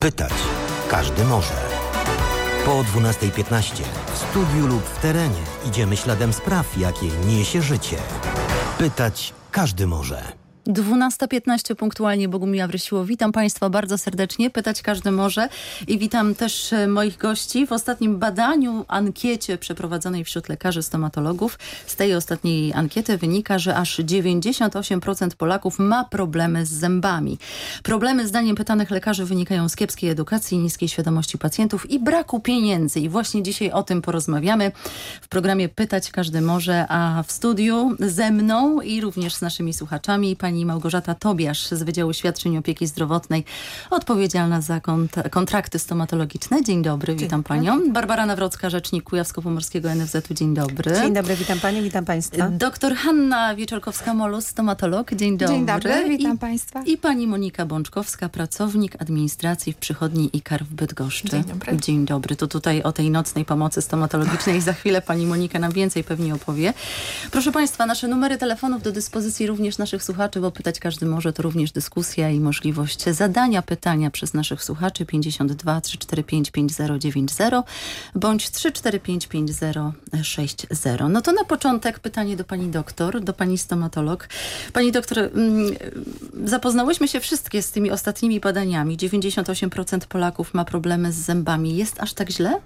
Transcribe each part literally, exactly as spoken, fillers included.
Pytać każdy może. Po dwunasta piętnaście w studiu lub w terenie idziemy śladem spraw, jakie niesie życie. Pytać każdy może. dwunasta piętnaście punktualnie, Bogumiła Wrysiło. Witam Państwa bardzo serdecznie. Pytać każdy może. I witam też moich gości. W ostatnim badaniu, ankiecie przeprowadzonej wśród lekarzy stomatologów, z tej ostatniej ankiety wynika, że aż dziewięćdziesiąt osiem procent Polaków ma problemy z zębami. Problemy, zdaniem pytanych lekarzy, wynikają z kiepskiej edukacji, niskiej świadomości pacjentów i braku pieniędzy. I właśnie dzisiaj o tym porozmawiamy w programie Pytać każdy może, a w studiu ze mną i również z naszymi słuchaczami pani Małgorzata Tobiasz z Wydziału Świadczeń Opieki Zdrowotnej, odpowiedzialna za kont- kontrakty stomatologiczne. Dzień dobry, Dzień witam dobry. panią. Barbara Nawrocka, rzecznik Kujawsko-Pomorskiego N F Z-u. Dzień dobry. Dzień dobry, witam panią, witam państwa. Doktor Hanna Wieczorkowska-Molus, stomatolog. Dzień dobry. Dzień dobry, witam I, państwa. I pani Monika Bączkowska, pracownik administracji w przychodni I K A R w Bydgoszczy. Dzień dobry. Dzień dobry. To tutaj o tej nocnej pomocy stomatologicznej za chwilę pani Monika nam więcej pewnie opowie. Proszę państwa, nasze numery telefonów do dyspozycji również naszych słuchaczy, bo pytać każdy może, to również dyskusja i możliwość zadania pytania przez naszych słuchaczy pięćdziesiąt dwa trzy cztery pięć pięć zero dziewięć zero bądź trzy cztery pięć pięć zero sześć zero. No to na początek pytanie do pani doktor, do pani stomatolog. Pani doktor, mm, zapoznałyśmy się wszystkie z tymi ostatnimi badaniami. dziewięćdziesiąt osiem procent Polaków ma problemy z zębami. Jest aż tak źle?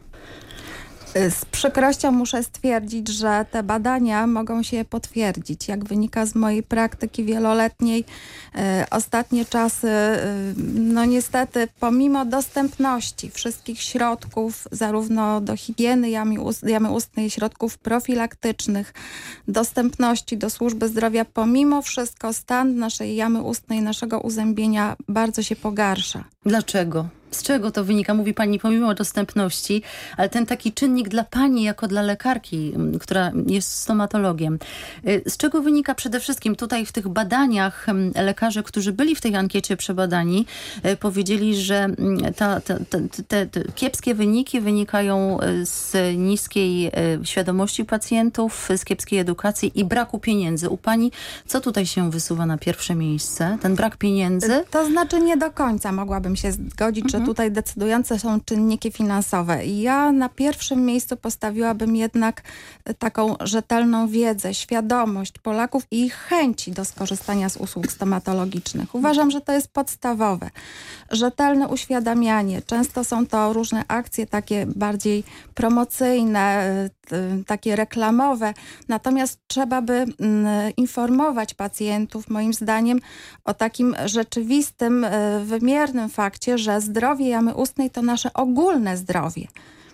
Z przykrością muszę stwierdzić, że te badania mogą się potwierdzić. Jak wynika z mojej praktyki wieloletniej, e, ostatnie czasy, e, no niestety, pomimo dostępności wszystkich środków, zarówno do higieny jamy, ust, jamy ustnej, środków profilaktycznych, dostępności do służby zdrowia, pomimo wszystko stan naszej jamy ustnej, naszego uzębienia bardzo się pogarsza. Dlaczego? Z czego to wynika? Mówi pani pomimo dostępności, ale ten taki czynnik dla pani jako dla lekarki, która jest stomatologiem. Z czego wynika przede wszystkim tutaj w tych badaniach lekarze, którzy byli w tej ankiecie przebadani, powiedzieli, że ta, ta, ta, te, te kiepskie wyniki wynikają z niskiej świadomości pacjentów, z kiepskiej edukacji i braku pieniędzy. U pani co tutaj się wysuwa na pierwsze miejsce? Ten brak pieniędzy? To znaczy nie do końca mogłabym się zgodzić, że tutaj decydujące są czynniki finansowe. I ja na pierwszym miejscu postawiłabym jednak taką rzetelną wiedzę, świadomość Polaków i ich chęci do skorzystania z usług stomatologicznych. Uważam, że to jest podstawowe. Rzetelne uświadamianie. Często są to różne akcje takie bardziej promocyjne, takie reklamowe. Natomiast trzeba by informować pacjentów, moim zdaniem, o takim rzeczywistym, wymiernym fakcie, że zdrowie jamy ustnej to nasze ogólne zdrowie.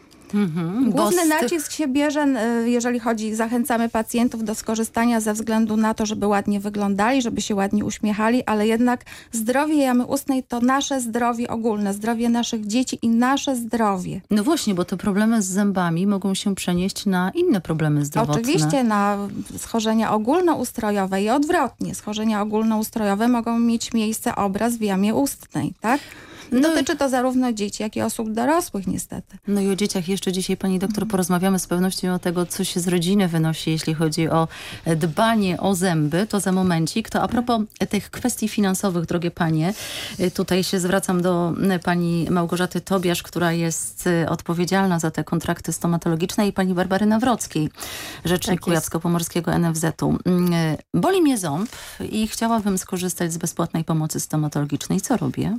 Mhm, Główny tych... nacisk się bierze, jeżeli chodzi, zachęcamy pacjentów do skorzystania ze względu na to, żeby ładnie wyglądali, żeby się ładnie uśmiechali, ale jednak zdrowie jamy ustnej to nasze zdrowie ogólne, zdrowie naszych dzieci i nasze zdrowie. No właśnie, bo te problemy z zębami mogą się przenieść na inne problemy zdrowotne. Oczywiście na schorzenia ogólnoustrojowe i odwrotnie. Schorzenia ogólnoustrojowe mogą mieć miejsce obraz w jamie ustnej, tak? No Dotyczy to zarówno dzieci, jak i osób dorosłych niestety. No i o dzieciach jeszcze dzisiaj, pani doktor, porozmawiamy z pewnością o tego, co się z rodziny wynosi, jeśli chodzi o dbanie o zęby. To za momencik. To a propos tych kwestii finansowych, drogie panie, tutaj się zwracam do pani Małgorzaty Tobiasz, która jest odpowiedzialna za te kontrakty stomatologiczne, i pani Barbary Nawrockiej, rzecznik Tak Kujawsko-Pomorskiego N F Z-u. Boli mnie ząb i chciałabym skorzystać z bezpłatnej pomocy stomatologicznej. Co robię?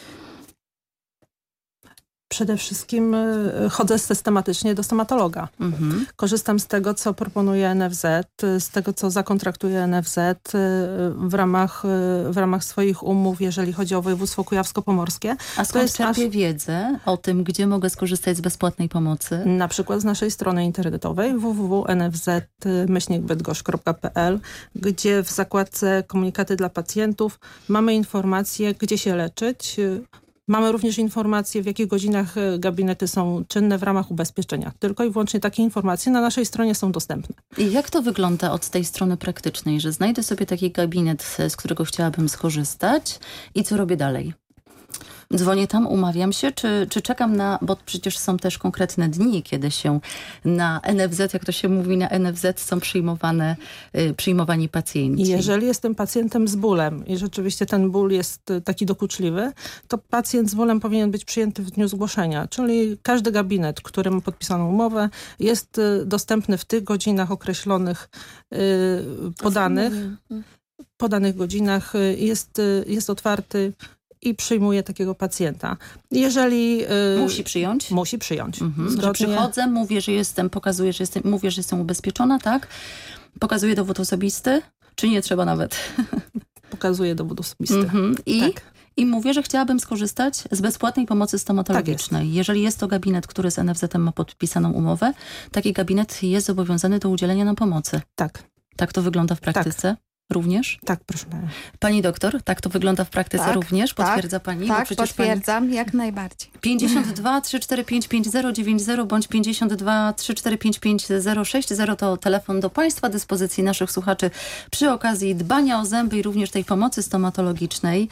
Przede wszystkim chodzę systematycznie do stomatologa. Mhm. Korzystam z tego, co proponuje N F Z, z tego, co zakontraktuje N F Z w ramach, w ramach swoich umów, jeżeli chodzi o województwo kujawsko-pomorskie. A skąd czerpię nasz... wiedzę o tym, gdzie mogę skorzystać z bezpłatnej pomocy? Na przykład z naszej strony internetowej w w w kropka n f z myślnik bydgoszcz kropka p l, gdzie w zakładce komunikaty dla pacjentów mamy informacje, gdzie się leczyć. Mamy również informacje, w jakich godzinach gabinety są czynne w ramach ubezpieczenia. Tylko i wyłącznie takie informacje na naszej stronie są dostępne. I jak to wygląda od tej strony praktycznej, że znajdę sobie taki gabinet, z którego chciałabym skorzystać i co robię dalej? Dzwonię tam, umawiam się, czy, czy czekam na, bo przecież są też konkretne dni, kiedy się na N F Z, jak to się mówi, na N F Z są przyjmowane, y, przyjmowani pacjenci. Jeżeli jestem pacjentem z bólem i rzeczywiście ten ból jest taki dokuczliwy, to pacjent z bólem powinien być przyjęty w dniu zgłoszenia, czyli każdy gabinet, który ma podpisaną umowę, jest dostępny w tych godzinach określonych, y, podanych, podanych godzinach, jest, jest otwarty i przyjmuje takiego pacjenta. Jeżeli... Musi przyjąć? Musi przyjąć. Mhm. Zgodnie... Przychodzę, mówię, że jestem, pokazuję, że jestem, mówię, że jestem ubezpieczona, tak? Pokazuję dowód osobisty, czy nie trzeba nawet? Pokazuję dowód osobisty. Mhm. I, tak. I mówię, że chciałabym skorzystać z bezpłatnej pomocy stomatologicznej. Tak jest. Jeżeli jest to gabinet, który z N F Z-em ma podpisaną umowę, taki gabinet jest zobowiązany do udzielenia nam pomocy. Tak. Tak to wygląda w praktyce? Tak. Również? Tak, proszę pani. Pani doktor, tak to wygląda w praktyce tak, również? Potwierdza tak, pani? Tak, potwierdzam, pani... jak najbardziej. pięćdziesiąt dwa trzy cztery pięć pięć zero dziewięć zero bądź pięćdziesiąt dwa trzy cztery pięć pięć zero sześć zero to telefon do Państwa dyspozycji naszych słuchaczy przy okazji dbania o zęby i również tej pomocy stomatologicznej.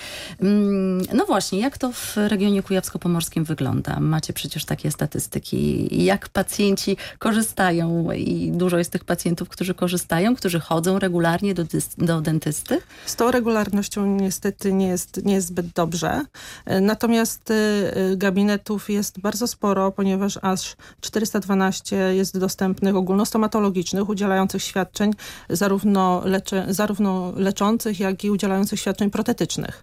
No właśnie, jak to w regionie kujawsko-pomorskim wygląda? Macie przecież takie statystyki, jak pacjenci korzystają i dużo jest tych pacjentów, którzy korzystają, którzy chodzą regularnie do, do dentysty? Z tą regularnością niestety nie jest, nie jest zbyt dobrze. Natomiast gabinetów jest bardzo sporo, ponieważ aż czterysta dwanaście jest dostępnych ogólnostomatologicznych, udzielających świadczeń zarówno, leczy, zarówno leczących, jak i udzielających świadczeń protetycznych.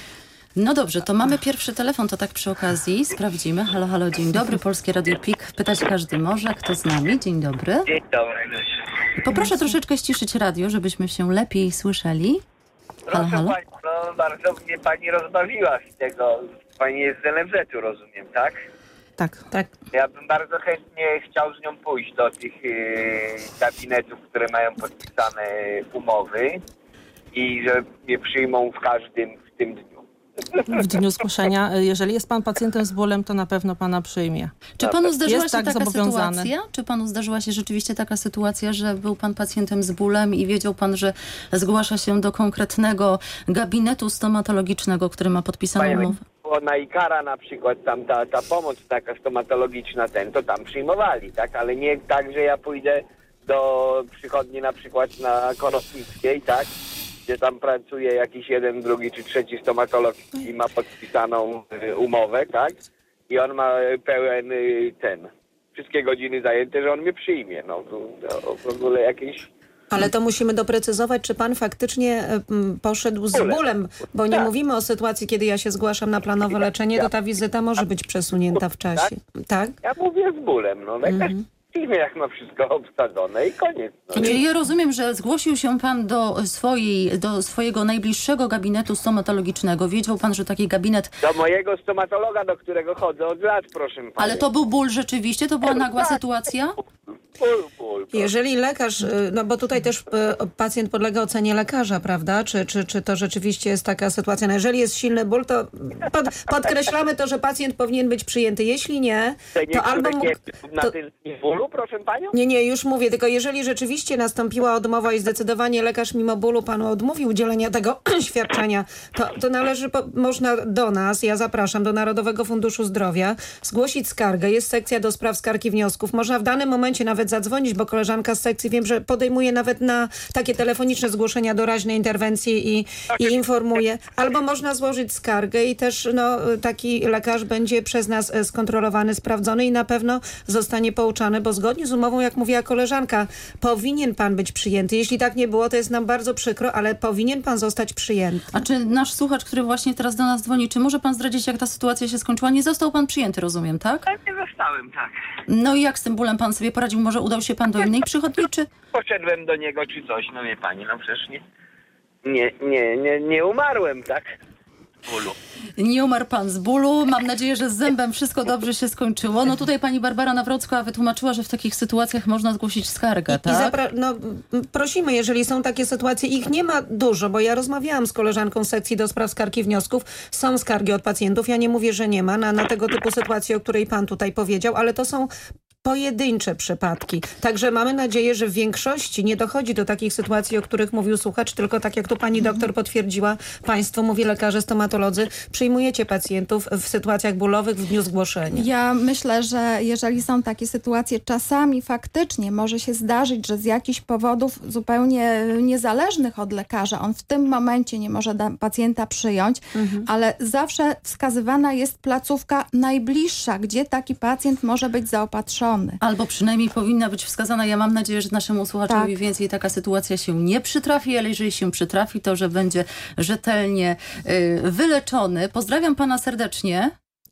No dobrze, to mamy pierwszy telefon, to tak przy okazji sprawdzimy. Halo, halo, dzień dobry, Polskie Radio P I K. Pytać każdy może. Kto z nami? Dzień dobry. Dzień dobry. Poproszę troszeczkę ściszyć radio, żebyśmy się lepiej słyszeli. Halo, Proszę halo. pani, no bardzo mnie pani rozbawiła z tego. Pani jest z N F Z-u, rozumiem, tak? Tak, tak. Ja bym bardzo chętnie chciał z nią pójść do tych yy, gabinetów, które mają podpisane umowy i że mnie przyjmą w każdym w tym dniu. W dniu zgłoszenia. Jeżeli jest pan pacjentem z bólem, to na pewno pana przyjmie. Czy panu zdarzyła jest się tak taka zobowiązany. sytuacja? Czy panu zdarzyła się rzeczywiście taka sytuacja, że był pan pacjentem z bólem i wiedział pan, że zgłasza się do konkretnego gabinetu stomatologicznego, który ma podpisaną umowę? Na Ikara na przykład tam ta, ta pomoc taka stomatologiczna, ten, to tam przyjmowali, tak? Ale nie tak, że ja pójdę do przychodni na przykład na Konopnickiej, tak? Gdzie tam pracuje jakiś jeden, drugi czy trzeci stomatolog i ma podpisaną y, umowę, tak? I on ma pełen y, ten, wszystkie godziny zajęte, że on mnie przyjmie. No to, to w ogóle jakieś... Ale to musimy doprecyzować, czy pan faktycznie y, poszedł z bólem, bo nie tak. mówimy o sytuacji, kiedy ja się zgłaszam na planowe leczenie, to ta wizyta może być przesunięta w czasie. Tak? Ja mówię z bólem, no lekarz Mhm. przyjmie, jak ma wszystko obsadzone i koniec. No. Czyli ja rozumiem, że zgłosił się pan do, swojej, do swojego najbliższego gabinetu stomatologicznego. Wiedział pan, że taki gabinet... Do mojego stomatologa, do którego chodzę od lat, proszę pana. Ale to był ból rzeczywiście? To była nagła sytuacja? Ból, ból, Jeżeli lekarz, no bo tutaj też pacjent podlega ocenie lekarza, prawda? Czy, czy, czy to rzeczywiście jest taka sytuacja? No jeżeli jest silny ból, to pod, podkreślamy to, że pacjent powinien być przyjęty. Jeśli nie, to albo mógł... Na To, tym bólu, proszę panią? nie, nie, już mówię, tylko jeżeli rzeczywiście nastąpiła odmowa i zdecydowanie lekarz mimo bólu panu odmówił udzielenia tego świadczenia, to, to należy, po, można do nas, ja zapraszam, do Narodowego Funduszu Zdrowia, zgłosić skargę. Jest sekcja do spraw skarg i wniosków. Można w danym momencie nawet zadzwonić, bo koleżanka z sekcji wiem, że podejmuje nawet na takie telefoniczne zgłoszenia doraźne interwencje i, i informuje. Albo można złożyć skargę i też no, taki lekarz będzie przez nas skontrolowany, sprawdzony i na pewno zostanie pouczany, bo zgodnie z umową, jak mówiła koleżanka, powinien pan być przyjęty. Jeśli tak nie było, to jest nam bardzo przykro, ale powinien pan zostać przyjęty. A czy nasz słuchacz, który właśnie teraz do nas dzwoni, czy może pan zdradzić, jak ta sytuacja się skończyła? Nie został pan przyjęty, rozumiem, tak? Tak, nie zostałem, tak. No i jak z tym bólem pan sobie poradził? Może udał się pan do innej przychodni, czy... Poszedłem do niego czy coś, no wie pani, no przecież nie, nie, nie, nie, nie umarłem, tak? Z bólu. Nie umarł pan z bólu. Mam nadzieję, że z zębem wszystko dobrze się skończyło. No tutaj pani Barbara Nawrocka wytłumaczyła, że w takich sytuacjach można zgłosić skargę, I tak? zapra- no, prosimy, jeżeli są takie sytuacje, ich nie ma dużo, bo ja rozmawiałam z koleżanką z sekcji do spraw skarg i wniosków. Są skargi od pacjentów. Ja nie mówię, że nie ma na, na tego typu sytuacje, o której pan tutaj powiedział, ale to są pojedyncze przypadki. Także mamy nadzieję, że w większości nie dochodzi do takich sytuacji, o których mówił słuchacz, tylko tak jak tu pani doktor potwierdziła, państwo, mówi lekarze, stomatolodzy, przyjmujecie pacjentów w sytuacjach bólowych w dniu zgłoszenia. Ja myślę, że jeżeli są takie sytuacje, czasami faktycznie może się zdarzyć, że z jakichś powodów zupełnie niezależnych od lekarza on w tym momencie nie może da- pacjenta przyjąć, mhm. ale zawsze wskazywana jest placówka najbliższa, gdzie taki pacjent może być zaopatrzony. Albo przynajmniej powinna być wskazana. Ja mam nadzieję, że naszemu słuchaczowi Tak. więcej taka sytuacja się nie przytrafi, ale jeżeli się przytrafi, to że będzie rzetelnie y, wyleczony. Pozdrawiam pana serdecznie.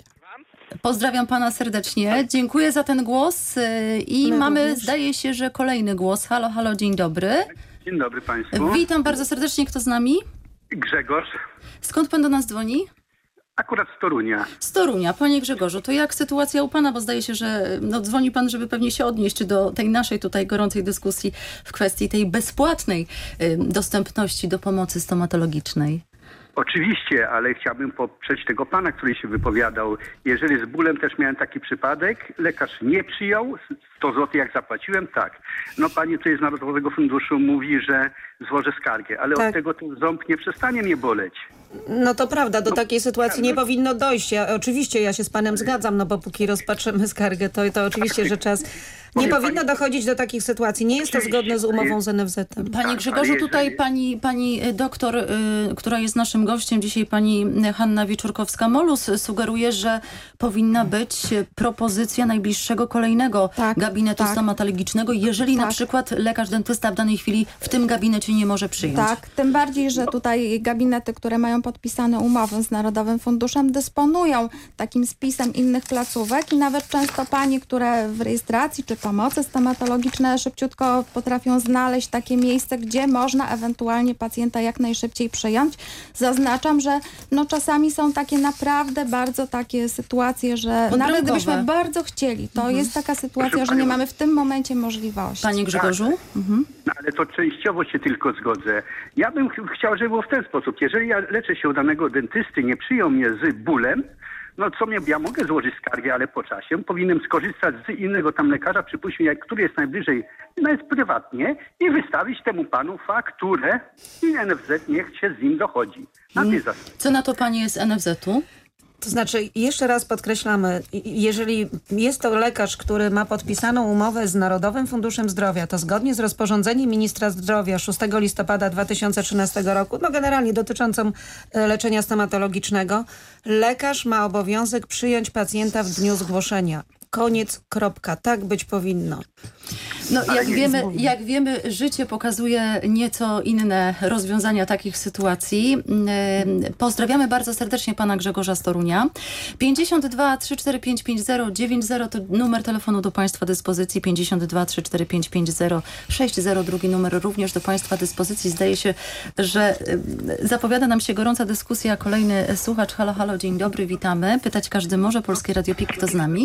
Pozdrawiam pana serdecznie. Dziękuję za ten głos y, i My mamy, również. zdaje się, że kolejny głos. Halo, halo, dzień dobry. Dzień dobry Państwu. Witam bardzo serdecznie. Kto z nami? Grzegorz, Skąd pan do nas dzwoni? akurat z Torunia. Z Torunia. Panie Grzegorzu, to jak sytuacja u pana? Bo zdaje się, że no, dzwoni pan, żeby pewnie się odnieść do tej naszej tutaj gorącej dyskusji w kwestii tej bezpłatnej y, dostępności do pomocy stomatologicznej. Oczywiście, ale chciałbym poprzeć tego pana, który się wypowiadał. Jeżeli z bólem też miałem taki przypadek, lekarz nie przyjął, sto złotych jak zapłaciłem, tak. No pani tutaj z Narodowego Funduszu mówi, że złożę skargę, ale Tak. od tego ten ząb nie przestanie mnie boleć. No to prawda, do No, takiej sytuacji no. nie powinno dojść. Ja, oczywiście ja się z panem zgadzam, no bo póki rozpatrzymy skargę, to, to oczywiście, że czas... Nie Powiem powinno pani- dochodzić do takich sytuacji. Nie jest to Oczywiście, zgodne z umową ale- z N F Z-em. Panie Tak, Grzegorzu, ale tutaj jeżeli- pani, pani doktor, y, która jest naszym gościem dzisiaj, pani Hanna Wieczorkowska-Molus, sugeruje, że powinna być propozycja najbliższego kolejnego Tak, gabinetu tak. stomatologicznego, jeżeli na Tak. przykład lekarz dentysta w danej chwili w tym gabinecie nie może przyjąć. Tak, tym bardziej, że tutaj gabinety, które mają podpisane umowy z Narodowym Funduszem, dysponują takim spisem innych placówek i nawet często panie, które w rejestracji czy pomocy stomatologiczne szybciutko potrafią znaleźć takie miejsce, gdzie można ewentualnie pacjenta jak najszybciej przyjąć. Zaznaczam, że no czasami są takie naprawdę bardzo takie sytuacje, że nawet Odrębowe. gdybyśmy bardzo chcieli, to jest taka sytuacja, Proszę że nie panią. mamy w tym momencie możliwości. Panie Grzegorzu? Mhm. No, ale to częściowo się tylko zgodzę. Ja bym ch- chciał, żeby było w ten sposób. Jeżeli ja leczę się u danego dentysty, nie przyjął mnie z bólem, no co mnie, ja mogę złożyć skargę, ale po czasie powinienem skorzystać z innego tam lekarza, przypuśćmy, jak, który jest najbliżej, nawet prywatnie, i wystawić temu panu fakturę i N F Z niech się z nim dochodzi. Na tej zasadzie. Co na to panie z N F Z-u? To znaczy, jeszcze raz podkreślamy, i- jeżeli jest to lekarz, który ma podpisaną umowę z Narodowym Funduszem Zdrowia, to zgodnie z rozporządzeniem ministra zdrowia szóstego listopada dwa tysiące trzynastego roku, no generalnie dotyczącą e, leczenia stomatologicznego, lekarz ma obowiązek przyjąć pacjenta w dniu zgłoszenia. Koniec, kropka. Tak być powinno. No, jak nie wiemy, jak wiemy, życie pokazuje nieco inne rozwiązania takich sytuacji. Yy, Pozdrawiamy bardzo serdecznie pana Grzegorza z Torunia. pięćdziesiąt dwa trzy cztery pięć pięć zero dziewięć zero to numer telefonu do państwa dyspozycji. pięćdziesiąt dwa trzy cztery pięć pięć zero sześć zero drugi numer również do państwa dyspozycji. Zdaje się, że yy, zapowiada nam się gorąca dyskusja. Kolejny słuchacz. Halo, halo, dzień dobry, witamy. Pytać każdy może. Polskie Radio Pik, kto z nami?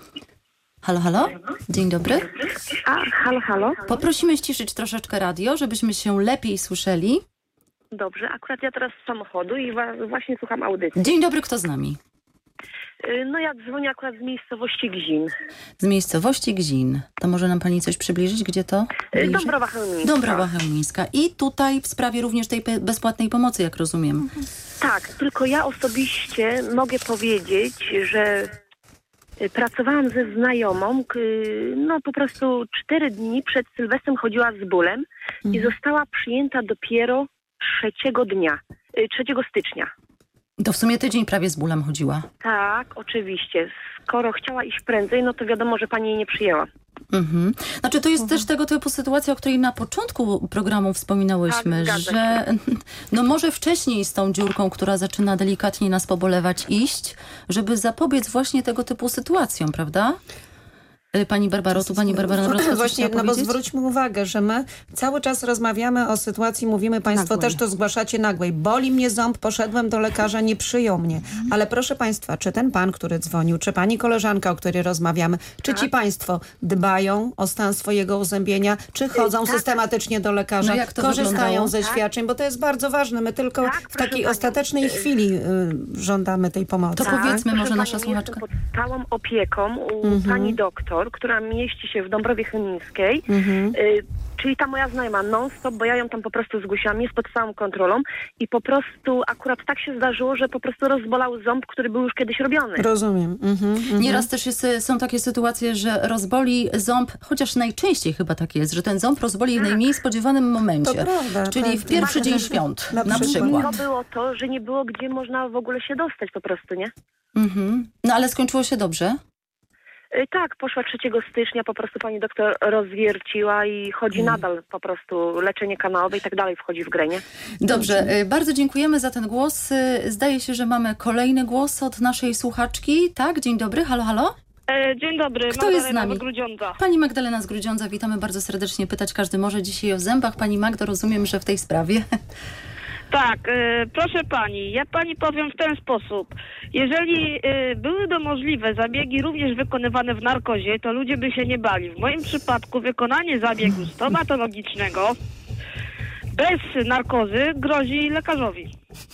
Halo, halo? Dzień dobry. A, halo, halo. Poprosimy ściszyć troszeczkę radio, żebyśmy się lepiej słyszeli. Dobrze, akurat ja teraz z samochodu i wa- właśnie słucham audycji. Dzień dobry, kto z nami? Y, No ja dzwonię akurat z miejscowości Gzin. Z miejscowości Gzin. To może nam pani coś przybliżyć, gdzie to? Y, bliżej? Dąbrowa Chełmińska. Dąbrowa Chełmińska. I tutaj w sprawie również tej pe- bezpłatnej pomocy, jak rozumiem. Tak, tylko ja osobiście mogę powiedzieć, że y, pracowałam ze znajomą, k- no po prostu cztery dni przed Sylwestrem chodziła z bólem i została przyjęta dopiero trzeciego dnia, y, trzeciego stycznia. To w sumie tydzień prawie z bólem chodziła. Tak, oczywiście. Skoro chciała iść prędzej, no to wiadomo, że pani jej nie przyjęła. Mhm. Znaczy to jest też tego typu sytuacja, o której na początku programu wspominałyśmy, Tak, zgadza że no może wcześniej z tą dziurką, która zaczyna delikatnie nas pobolewać, iść, żeby zapobiec właśnie tego typu sytuacjom, prawda? Y, Pani Barbaro, tu pani Barbara Nawrocka coś Właśnie, chciała no bo powiedzieć? zwróćmy uwagę, że my cały czas rozmawiamy o sytuacji, mówimy, państwo Nagłej. też to zgłaszacie nagłej. Boli mnie ząb, poszedłem do lekarza, nie przyjął mnie. Ale proszę państwa, czy ten pan, który dzwonił, czy pani koleżanka, o której rozmawiamy, czy ci państwo dbają o stan swojego uzębienia, czy chodzą tak. systematycznie do lekarza, No jak to korzystają wyglądało? ze świadczeń, bo to jest bardzo ważne. My tylko Tak, w proszę takiej panią. ostatecznej chwili y, żądamy tej pomocy. To powiedzmy proszę może panią, nasza jestem słuchaczka. pod stałą opieką u pani doktor Mall, która mieści się w Dąbrowie Chemińskiej. Mhm. Y, czyli ta moja znajoma non-stop, bo ja ją tam po prostu zgłosiłam, jest pod całą kontrolą i po prostu akurat tak się zdarzyło, że po prostu rozbolał ząb, który był już kiedyś robiony. Rozumiem. Mhm, mhm. Nieraz też jest, są takie sytuacje, że rozboli ząb, chociaż najczęściej chyba tak jest, że ten ząb rozboli w najmniej spodziewanym momencie. To prawda, czyli tak, w pierwszy tak. dzień świąt Na na przykład. przykład. To było to, że nie było gdzie można w ogóle się dostać po prostu, nie? Mhm. No ale skończyło się dobrze? Y, tak, poszła trzeciego stycznia, po prostu pani doktor rozwierciła i chodzi Mm. nadal po prostu leczenie kanałowe i tak dalej wchodzi w grę, nie? Dobrze, y, bardzo dziękujemy za ten głos. Y, Zdaje się, że mamy kolejny głos od naszej słuchaczki. Tak, dzień dobry, halo, halo. E, dzień dobry, Kto jest z Magdalena nami? z Grudziądza. Pani Magdalena z Grudziądza, witamy bardzo serdecznie. Pytać każdy może dzisiaj o zębach. Pani Magdo, rozumiem, że w tej sprawie. Tak, e, proszę pani, ja pani powiem w ten sposób. Jeżeli e, byłyby możliwe zabiegi również wykonywane w narkozie, to ludzie by się nie bali. W moim przypadku wykonanie zabiegu stomatologicznego bez narkozy grozi lekarzowi.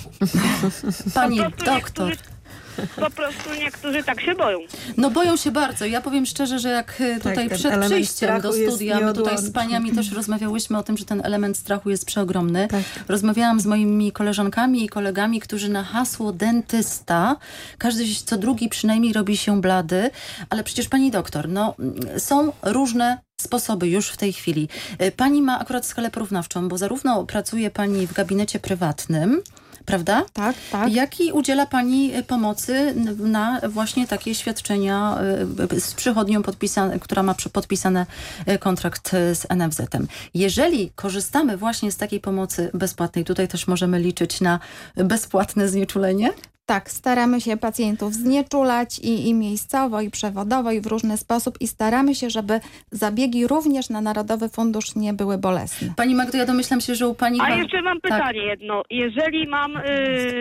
Pani Po prostu doktor. niektórzy- Po prostu niektórzy tak się boją. No boją się bardzo. Ja powiem szczerze, że jak e, tutaj ten przed element przyjściem strachu do jest studia, my tutaj z nieodłączny. paniami też rozmawiałyśmy o tym, że ten element strachu jest przeogromny. Tak. Rozmawiałam z moimi koleżankami i kolegami, którzy na hasło dentysta, każdy co drugi przynajmniej robi się blady, ale przecież pani doktor, no są różne sposoby już w tej chwili. E, Pani ma akurat skalę porównawczą, bo zarówno pracuje pani w gabinecie prywatnym, prawda? Tak, tak. Jak i udziela pani pomocy n- na właśnie takie świadczenia y, z przychodnią, podpisane, która ma przy- podpisany y, kontrakt y, z N F Z-em. Jeżeli korzystamy właśnie z takiej pomocy bezpłatnej, tutaj też możemy liczyć na bezpłatne znieczulenie? Tak, staramy się pacjentów znieczulać i, i miejscowo, i przewodowo, i w różny sposób i staramy się, żeby zabiegi również na Narodowy Fundusz nie były bolesne. Pani Magdo, ja domyślam się, że u pani... A chyba- jeszcze mam tak. pytanie jedno. Jeżeli mam y,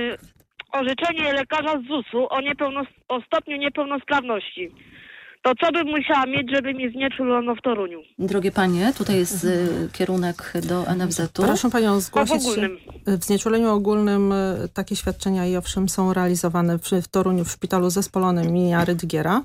orzeczenie lekarza z zusu o, niepełnos- o stopniu niepełnosprawności, to co bym musiała mieć, żeby mi znieczulono w Toruniu? Drogie panie, tutaj jest y, kierunek do N F Z-u. Proszę panią A w zgłosić się. ogólnym? W znieczuleniu ogólnym y, takie świadczenia i owszem są realizowane w, w Toruniu w szpitalu zespolonym imienia Rydygiera.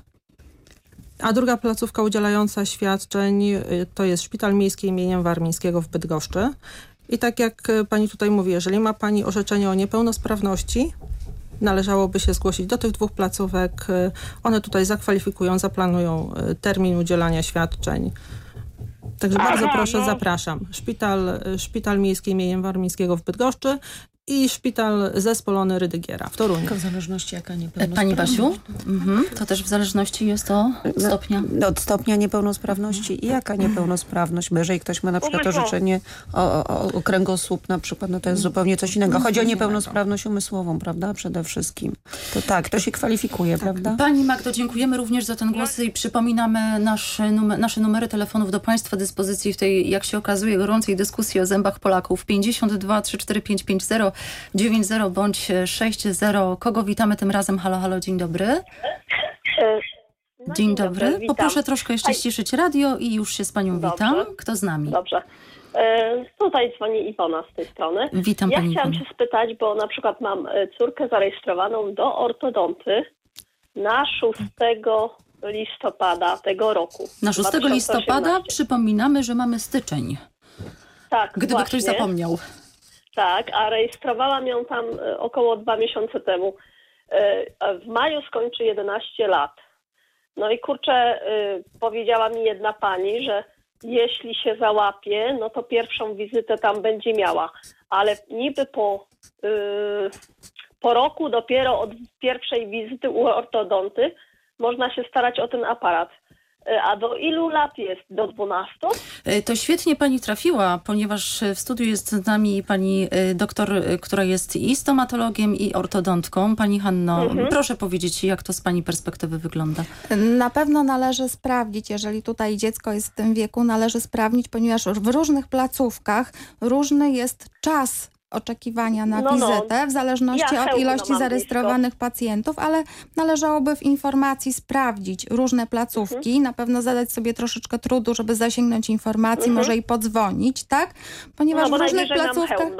A druga placówka udzielająca świadczeń y, to jest Szpital Miejski imieniem Warmińskiego w Bydgoszczy. I tak jak y, pani tutaj mówi, jeżeli ma pani orzeczenie o niepełnosprawności, należałoby się zgłosić do tych dwóch placówek. Y, One tutaj zakwalifikują, zaplanują y, termin udzielania świadczeń. Także Aha, bardzo proszę, no. zapraszam. Szpital, Szpital Miejski imieniem Warmińskiego w Bydgoszczy i Szpital Zespolony Rydygiera w Toruniu. Tylko w zależności jaka E, niepełnosprawność. Pani Basiu? Mhm. To też w zależności jest od stopnia. No, od stopnia niepełnosprawności i jaka niepełnosprawność, bo jeżeli ktoś ma na przykład Umysłowo. orzeczenie o, o, o kręgosłup na przykład, no to jest zupełnie coś innego. Chodzi o niepełnosprawność umysłową, prawda? Przede wszystkim. To tak, to się kwalifikuje, prawda? Pani Magdo, dziękujemy również za ten głos i przypominamy nasze, numer, nasze numery telefonów do Państwa dyspozycji w tej, jak się okazuje, gorącej dyskusji o zębach Polaków. pięćdziesiąt dwa trzysta czterdzieści pięć pięćdziesiąt dziewięć zero bądź sześć zero. Kogo witamy tym razem? Halo, halo, dzień dobry. No, Dzień dobry. witam. Poproszę troszkę jeszcze ściszyć radio i już się z panią Dobrze. witam. Kto z nami? Dobrze. E, tutaj dzwoni Iwona z tej strony. Witam ja pani chciałam Iwono. się spytać, bo na przykład mam e, córkę zarejestrowaną do ortodonty na szóstego listopada tego roku. Na szóstego dwa tysiące listopada osiemnastego. przypominamy, że mamy styczeń. Tak, Gdyby właśnie. ktoś zapomniał. Tak, a rejestrowałam ją tam e, około dwa miesiące temu. E, a w maju skończy jedenaście lat. No i kurczę, e, powiedziała mi jedna pani, że jeśli się załapie, no to pierwszą wizytę tam będzie miała. Ale niby po, e, po roku dopiero od pierwszej wizyty u ortodonty można się starać o ten aparat. E, A do ilu lat jest? Do dwunastu? E, To świetnie pani trafiła, ponieważ w studiu jest z nami pani e, doktor, e, która jest i stomatologiem, i ortodontką. Pani Hanno, Mhm. proszę powiedzieć, jak to z pani perspektywy wygląda? Na pewno należy sprawdzić, jeżeli tutaj dziecko jest w tym wieku, należy sprawdzić, ponieważ w różnych placówkach różny jest czas oczekiwania na No, no. wizytę, w zależności Ja od Chełmno ilości mam zarejestrowanych pacjentów, ale należałoby w informacji sprawdzić różne placówki, Mhm. na pewno zadać sobie troszeczkę trudu, żeby zasięgnąć informacji, Mhm. może i podzwonić, tak? Ponieważ No bo w różnych najbliżej nam placówkach... Chełmno.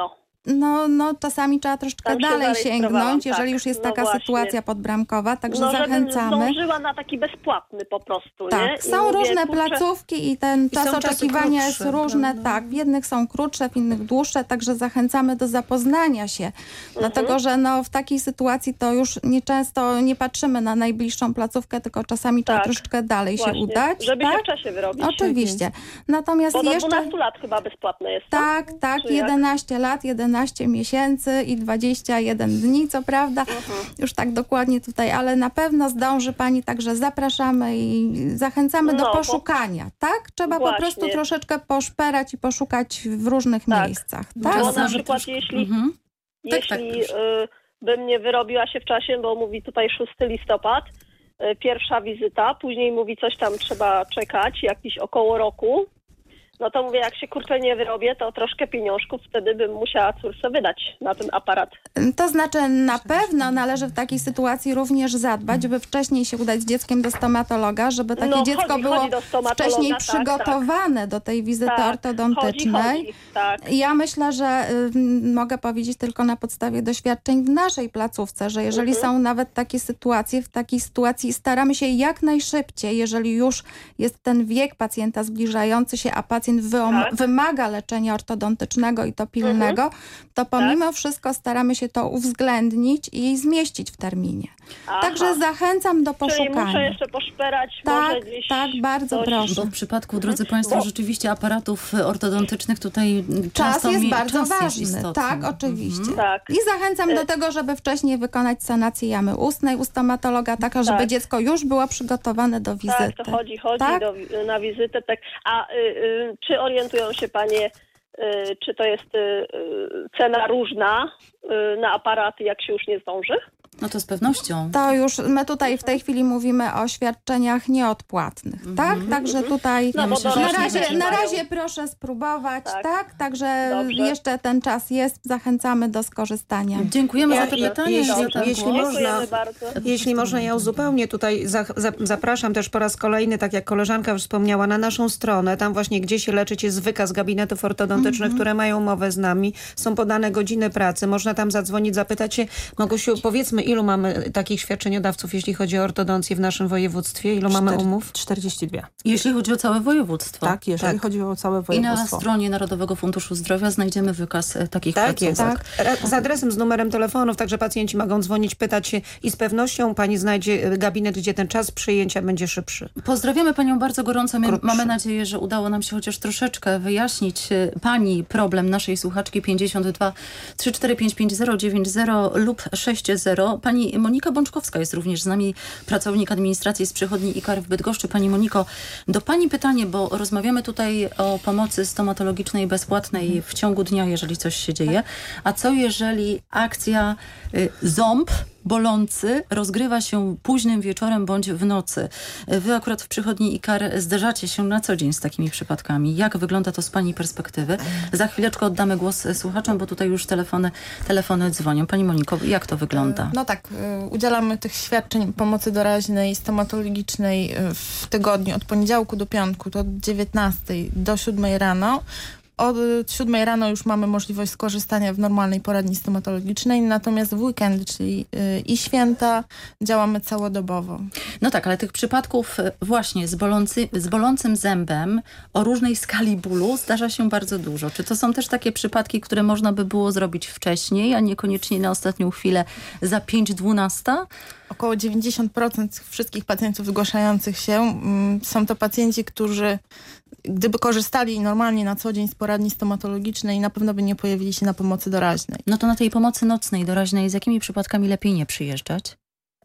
no, no czasami trzeba troszeczkę Tam się dalej sięgnąć, tak. jeżeli już jest No taka właśnie. sytuacja podbramkowa, także No, zachęcamy. żebym zdążyła na taki bezpłatny po prostu, Tak, nie? I są mówię, różne kurczę, placówki i ten I czas są czasy oczekiwania krótsze, jest różny. prawda? Tak, w jednych są krótsze, w innych dłuższe, także zachęcamy do zapoznania się. Mhm. Dlatego, że no, w takiej sytuacji to już nieczęsto nie patrzymy na najbliższą placówkę, tylko czasami trzeba Tak, troszeczkę dalej właśnie, się udać. żeby tak? się w czasie wyrobić. Oczywiście. Natomiast Bo do jeszcze... dwunastu lat chyba bezpłatne jest, to? Tak, tak, Czy jak? jedenaście lat, jedenaście miesięcy i dwadzieścia jeden dni, co prawda, Mhm. już tak dokładnie tutaj, ale na pewno zdąży pani, także zapraszamy i zachęcamy No, do bo- poszukiania, tak? Trzeba Właśnie. po prostu troszeczkę poszperać i poszukać w różnych Tak. miejscach, Bo tak? na Czasem przykład troszkę- jeśli, Mhm. Tak, jeśli tak, proszę. y, bym nie wyrobiła się w czasie, bo mówi tutaj szósty listopad, y, pierwsza wizyta, później mówi coś tam trzeba czekać, jakiś około roku, no to mówię, jak się kurczę nie wyrobię, to troszkę pieniążków wtedy bym musiała córce wydać na ten aparat. To znaczy na pewno należy w takiej sytuacji również zadbać, żeby wcześniej się udać z dzieckiem do stomatologa, żeby takie No, dziecko chodzi- było chodzi do stomatologa, wcześniej tak, przygotowane do tej wizyty Tak, ortodontycznej. Chodzi, chodzi, tak. Ja myślę, że y, mogę powiedzieć tylko na podstawie doświadczeń w naszej placówce, że jeżeli Mhm. są nawet takie sytuacje, w takiej sytuacji staramy się jak najszybciej, jeżeli już jest ten wiek pacjenta zbliżający się, a pacjent wyom- Tak. wymaga leczenia ortodontycznego i to pilnego, to pomimo wszystko staramy się to uwzględnić i zmieścić w terminie. Aha. Także zachęcam do Czyli poszukania. muszę jeszcze poszperać, Tak, może gdzieś tak, bardzo coś... proszę. Bo w przypadku, drodzy Państwo, Bo- rzeczywiście aparatów ortodontycznych tutaj Czas często jest mi- bardzo czas ważny. Jest istotny. Tak, oczywiście. Mhm. Tak. I zachęcam E- do tego, żeby wcześniej wykonać sanację jamy ustnej u stomatologa, taka, żeby Tak. dziecko już było przygotowane do wizyty. Tak, to chodzi, chodzi Tak? do, na wizytę. Tak. A y, y, czy orientują się Panie, y, czy to jest y, y, cena różna y, na aparaty, jak się już nie zdąży? No to z pewnością. To już my tutaj w tej chwili mówimy o świadczeniach nieodpłatnych, tak? Także tutaj No, bo myślę, do że na rocznych razie, mają. na razie proszę spróbować, tak? Tak. Także Dobrze. jeszcze ten czas jest, zachęcamy do skorzystania. Dziękujemy Ja- za to je- pytanie. jeśli- za ten jeśli głos. można- Dziękujemy bardzo. Jeśli można, ja uzupełnię tutaj, za, za, zapraszam też po raz kolejny, tak jak koleżanka już wspomniała, na naszą stronę, tam właśnie gdzie się leczyć jest wykaz gabinetów ortodontycznych, które mają umowę z nami, są podane godziny pracy, można tam zadzwonić, zapytać się, Małgosiu, powiedzmy, ilu mamy takich świadczeniodawców, jeśli chodzi o ortodoncję w naszym województwie, ilu mamy Cztery- umów? czterdzieści dwa. Jeśli chodzi o całe województwo. Tak, jeżeli Tak. chodzi o całe I na województwo. stronie Narodowego Funduszu Zdrowia znajdziemy wykaz e, takich Tak placówek. jest. Ra- Z adresem, z numerem telefonów, także pacjenci mogą dzwonić, pytać się i z pewnością pani znajdzie e, gabinet, gdzie ten czas przyjęcia będzie szybszy. Pozdrawiamy Panią bardzo gorąco. My Krótszy. mamy nadzieję, że udało nam się chociaż troszeczkę wyjaśnić e, Pani problem naszej słuchaczki pięćdziesiąt dwa trzysta czterdzieści pięć pięć zero dziewięć zero lub sześć zero. Pani Monika Bączkowska jest również z nami, pracownik administracji z przychodni I K A R w Bydgoszczy. Pani Moniko, do Pani pytanie, bo rozmawiamy tutaj o pomocy stomatologicznej bezpłatnej w ciągu dnia, jeżeli coś się dzieje. A co jeżeli akcja y, ząb bolący rozgrywa się późnym wieczorem bądź w nocy? Wy akurat w przychodni I K A R zderzacie się na co dzień z takimi przypadkami. Jak wygląda to z Pani perspektywy? Za chwileczkę oddamy głos słuchaczom, bo tutaj już telefony, telefony dzwonią. Pani Moniko, jak to wygląda? No tak, y, udzielamy tych świadczeń pomocy doraźnej, stomatologicznej y, w tygodniu od poniedziałku do piątku, to od dziewiętnastej do siódmej rano. Od siódmej rano już mamy możliwość skorzystania w normalnej poradni stomatologicznej, natomiast w weekendy, czyli y, i święta, działamy całodobowo. No tak, ale tych przypadków e, właśnie z, bolący, z bolącym zębem o różnej skali bólu zdarza się bardzo dużo. Czy to są też takie przypadki, które można by było zrobić wcześniej, a niekoniecznie na ostatnią chwilę za pięć dwunasta? Około dziewięćdziesiąt procent wszystkich pacjentów zgłaszających się mm, są to pacjenci, którzy gdyby korzystali normalnie na co dzień z poradni stomatologicznej, na pewno by nie pojawili się na pomocy doraźnej. No to na tej pomocy nocnej, doraźnej, z jakimi przypadkami lepiej nie przyjeżdżać?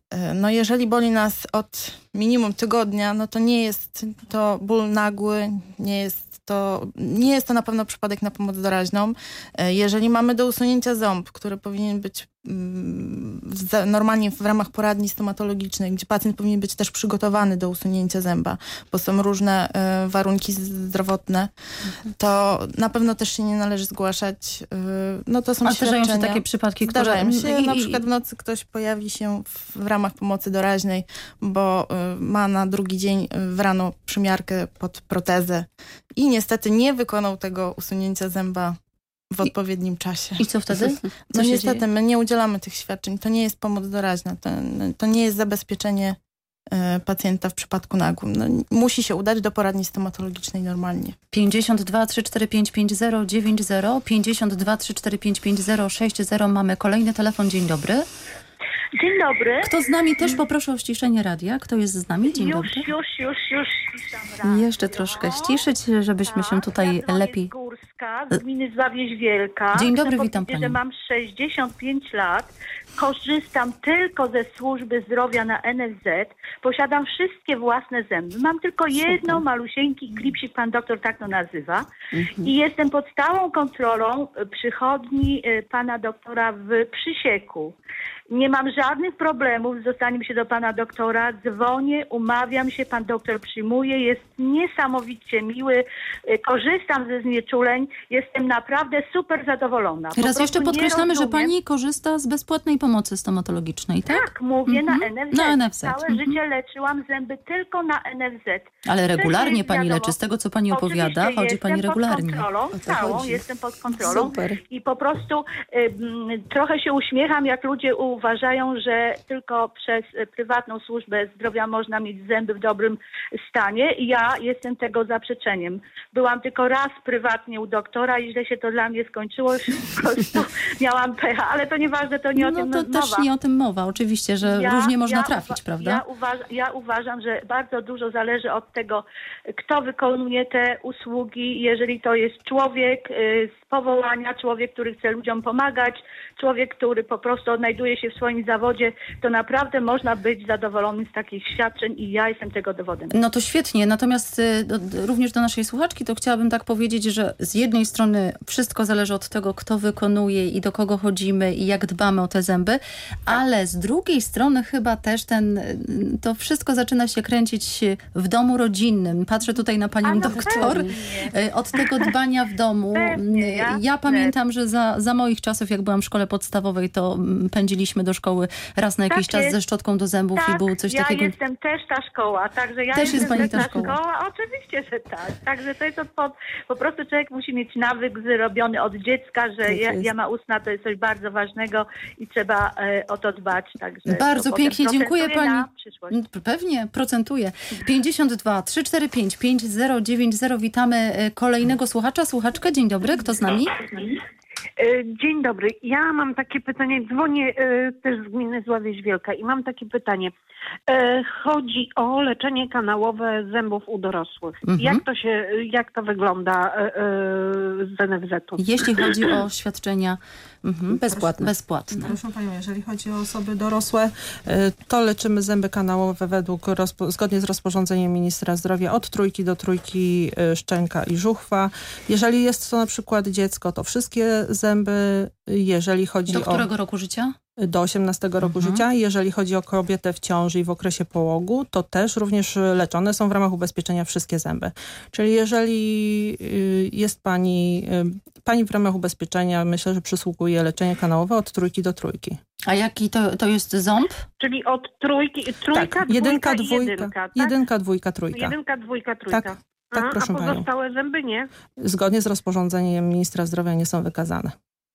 No jeżeli boli nas od minimum tygodnia, no to nie jest to ból nagły, nie jest to, nie jest to na pewno przypadek na pomoc doraźną. Jeżeli mamy do usunięcia ząb, który powinien być w, normalnie w ramach poradni stomatologicznej, gdzie pacjent powinien być też przygotowany do usunięcia zęba, bo są różne y, warunki zdrowotne, to na pewno też się nie należy zgłaszać. Y, no to są A zdarzają świadczenia. się takie przypadki, które... Zdarzają się. I, Na i, przykład w nocy ktoś pojawi się w, w ramach pomocy doraźnej, bo y, ma na drugi dzień y, w rano przymiarkę pod protezę i niestety nie wykonał tego usunięcia zęba w odpowiednim czasie. I co wtedy? Co no się niestety, dzieje? my nie udzielamy tych świadczeń. To nie jest pomoc doraźna. To, to nie jest zabezpieczenie e, pacjenta w przypadku nagłym. No, musi się udać do poradni stomatologicznej normalnie. pięćdziesiąt dwa trzy cztery pięć pięć zero dziewięć zero, pięćdziesiąt dwa trzy cztery pięć pięć zero sześć zero. Mamy kolejny telefon. Dzień dobry. Dzień dobry. Kto z nami? Też poproszę o ściszenie radia. Kto jest z nami? Dzień już, dobry. Już, już, już, ściszam radio. Jeszcze troszkę ściszyć, żebyśmy się tutaj ja lepiej... Górska z gminy Zawieź Wielka. Dzień dobry, Chcę witam powiedzieć, panią. że mam sześćdziesiąt pięć lat. Korzystam tylko ze służby zdrowia na N F Z. Posiadam wszystkie własne zęby. Mam tylko jedno Super. malusieńki klipsik, pan doktor tak to nazywa. Mhm. I jestem pod stałą kontrolą przychodni y, pana doktora w Przysieku. Nie mam żadnych problemów z dostaniem się do pana doktora. Dzwonię, umawiam się, pan doktor przyjmuje. Jest niesamowicie miły. Y, Korzystam ze znieczuleń. Jestem naprawdę super zadowolona. Po Teraz jeszcze prostu nie podkreślamy, że rozumiem. pani korzysta z bezpłatnej pomocy stomatologicznej, tak? Tak, mówię Mhm. na N F Z. Na N F Z. Całe Mhm. życie leczyłam zęby tylko na N F Z. Ale regularnie Wcześniej, pani wiadomo, leczy. Z tego, co pani oczywiście opowiada, chodzi jestem pani regularnie. Pod kontrolą, całą, chodzi. jestem pod kontrolą. Super. I po prostu y, m, trochę się uśmiecham, jak ludzie uważają, że tylko przez y, prywatną służbę zdrowia można mieć zęby w dobrym stanie. I ja jestem tego zaprzeczeniem. Byłam tylko raz prywatnie u doktora i źle się to dla mnie skończyło. Po prostu miałam pecha, ale to nieważne, to nie o No tym to mowa. też nie o tym mowa, oczywiście, że Ja- różnie można ja trafić, uwa- prawda? Ja, uważ- ja uważam, że bardzo dużo zależy od tego, kto wykonuje te usługi. Jeżeli to jest człowiek y, z powołania, człowiek, który chce ludziom pomagać, człowiek, który po prostu odnajduje się w swoim zawodzie, to naprawdę można być zadowolonym z takich świadczeń i ja jestem tego dowodem. No to świetnie, natomiast y, do, do, również do naszej słuchaczki to chciałabym tak powiedzieć, że z jednej strony wszystko zależy od tego, kto wykonuje i do kogo chodzimy i jak dbamy o te zęby, ale z drugiej strony chyba też ten, y, to wszystko zaczyna się kręcić w domu rodzinnym. Patrzę tutaj na panią A no doktor. pewnie. Y, Od tego dbania w domu. Pewnie, Y, jasne. Ja pamiętam, że za, za moich czasów, jak byłam w szkole podstawowej, to mm, pędziliśmy do szkoły raz na jakiś Tak czas jest. ze szczotką do zębów Tak, i było coś ja takiego. jestem też ta szkoła, także ja Też jestem jest pani też ta szkoła. Oczywiście, że tak. Także to jest od, po, po prostu człowiek musi mieć nawyk zrobiony od dziecka, że ja, jama ustna to jest coś bardzo ważnego i trzeba e, o to dbać. Także Bardzo to pięknie potem dziękuję procentuje pani. na przyszłość. Pewnie, procentuje. pięćdziesiąt dwa trzy cztery pięć pięć zero dziewięć zero. Witamy y, kolejnego słuchacza, słuchaczkę. Dzień dobry, kto z nami? E, Dzień dobry. Ja mam takie pytanie. Dzwonię e, też z gminy Zławieś Wielka i mam takie pytanie. E, chodzi o leczenie kanałowe zębów u dorosłych. Mhm. Jak to się, jak to wygląda e, e, z N F Z-u? Jeśli chodzi o świadczenia mhm, Bezpłatne. bezpłatne. Proszę panią, jeżeli chodzi o osoby dorosłe, y, to leczymy zęby kanałowe według rozpo, zgodnie z rozporządzeniem ministra zdrowia od trójki do trójki y, szczęka i żuchwa. Jeżeli jest to na przykład dziecko, to wszystkie zęby. Jeżeli chodzi Do o którego roku życia? do osiemnastego roku Mhm. życia. Jeżeli chodzi o kobietę w ciąży i w okresie połogu, to też również leczone są w ramach ubezpieczenia wszystkie zęby. Czyli jeżeli y, jest pani, y, pani w ramach ubezpieczenia, myślę, że przysługuje leczenie kanałowe od trójki do trójki. A jaki to, to jest ząb? Czyli od trójki, trójka, Tak, dwójka jedynka, i dwójka, jedynka, tak? jedynka, dwójka, trójka. Jedynka, dwójka, trójka. Tak, tak, Aha, proszę a panią. pozostałe zęby nie? Zgodnie z rozporządzeniem ministra zdrowia nie są wykazane.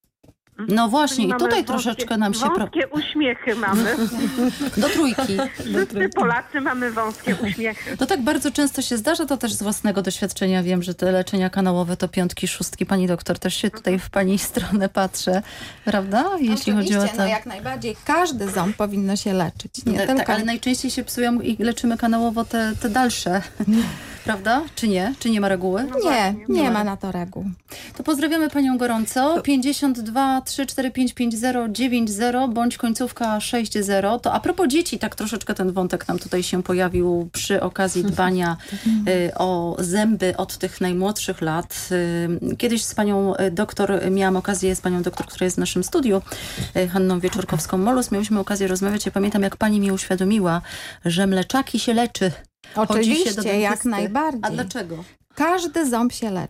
No właśnie, Czyli i mamy tutaj wąskie, troszeczkę nam się... Pro... Wąskie uśmiechy mamy. Do trójki. Wszyscy Polacy mamy wąskie uśmiechy. To tak bardzo często się zdarza, to też z własnego doświadczenia wiem, że te leczenia kanałowe to piątki, szóstki. Pani doktor, też się tutaj w pani stronę patrzę, prawda? Jeśli chodzi o Oczywiście, to. no jak najbardziej. Każdy ząb powinno się leczyć. Nie tak, tylko... tak, ale najczęściej się psują i leczymy kanałowo te, te dalsze. Prawda? Czy nie? Czy nie ma reguły? Nie, nie ma na to reguł. To pozdrawiamy panią gorąco. pięćdziesiąt dwa trzy cztery pięć pięć zero dziewięć zero bądź końcówka sześć zero. To a propos dzieci, tak troszeczkę ten wątek nam tutaj się pojawił przy okazji dbania y, o zęby od tych najmłodszych lat. Y, kiedyś z panią doktor, miałam okazję, z panią doktor, która jest w naszym studiu, y, Hanną Wieczorkowską-Molus, miałyśmy okazję rozmawiać. Ja pamiętam, jak pani mi uświadomiła, że mleczaki się leczy. Chodzi się do Oczywiście, jak dentysty. najbardziej. A dlaczego? Każdy ząb się leczy.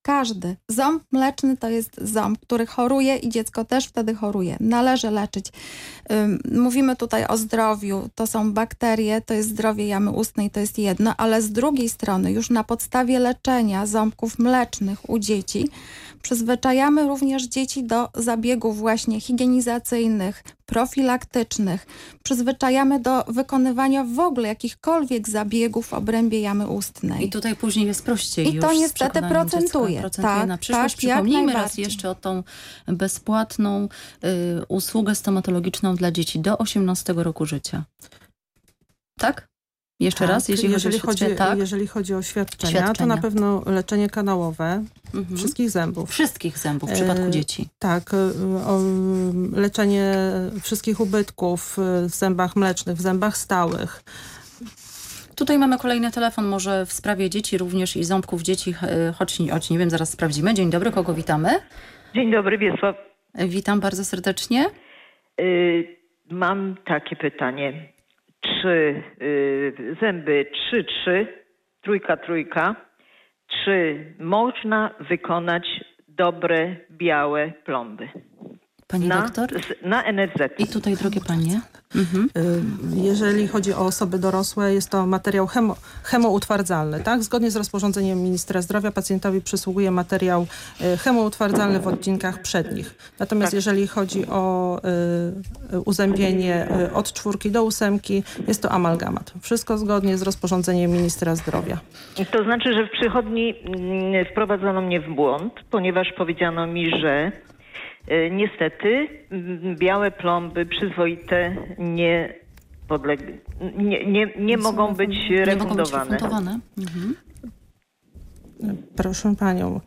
Każdy. Ząb mleczny to jest ząb, który choruje i dziecko też wtedy choruje. Należy leczyć. Mówimy tutaj o zdrowiu. To są bakterie, to jest zdrowie jamy ustnej, to jest jedno, ale z drugiej strony już na podstawie leczenia ząbków mlecznych u dzieci przyzwyczajamy również dzieci do zabiegów właśnie higienizacyjnych, profilaktycznych. Przyzwyczajamy do wykonywania w ogóle jakichkolwiek zabiegów w obrębie jamy ustnej. I tutaj później jest prościej I już to z niestety przekonaniem procentuje. Dziecka. Procentuje tak, na przyszłość. tak, Przypomnijmy raz jeszcze o tą bezpłatną y, usługę stomatologiczną dla dzieci do osiemnastego roku życia. Tak? Jeszcze tak, raz, jeśli, jeżeli chodzi, chodzi, tak? jeżeli chodzi o świadczenia, świadczenia, to na pewno leczenie kanałowe mhm. wszystkich zębów. Wszystkich zębów w przypadku e, dzieci. Tak. O, leczenie wszystkich ubytków w zębach mlecznych, w zębach stałych. Tutaj mamy kolejny telefon, może w sprawie dzieci również i ząbków dzieci, choć, choć nie wiem, zaraz sprawdzimy. Dzień dobry, kogo witamy? Dzień dobry, Wiesław. Witam bardzo serdecznie. Y, mam takie pytanie. Czy y, zęby trzy trzy, trójka, trójka, czy można wykonać dobre, białe plomby? Pani na, doktor? Na N F Z. I tutaj, drogie panie. Mhm. Jeżeli chodzi o osoby dorosłe, jest to materiał chemo, chemoutwardzalny. Tak? Zgodnie z rozporządzeniem ministra zdrowia pacjentowi przysługuje materiał chemoutwardzalny w odcinkach przednich. Natomiast tak. jeżeli chodzi o y, uzębienie y, od czwórki do ósemki, jest to amalgamat. Wszystko zgodnie z rozporządzeniem ministra zdrowia. To znaczy, że w przychodni y, wprowadzono mnie w błąd, ponieważ powiedziano mi, że niestety białe plomby przyzwoite nie, podleg... nie, nie, nie mogą być refundowane. Nie mogą być refundowane. Mhm. Proszę panią,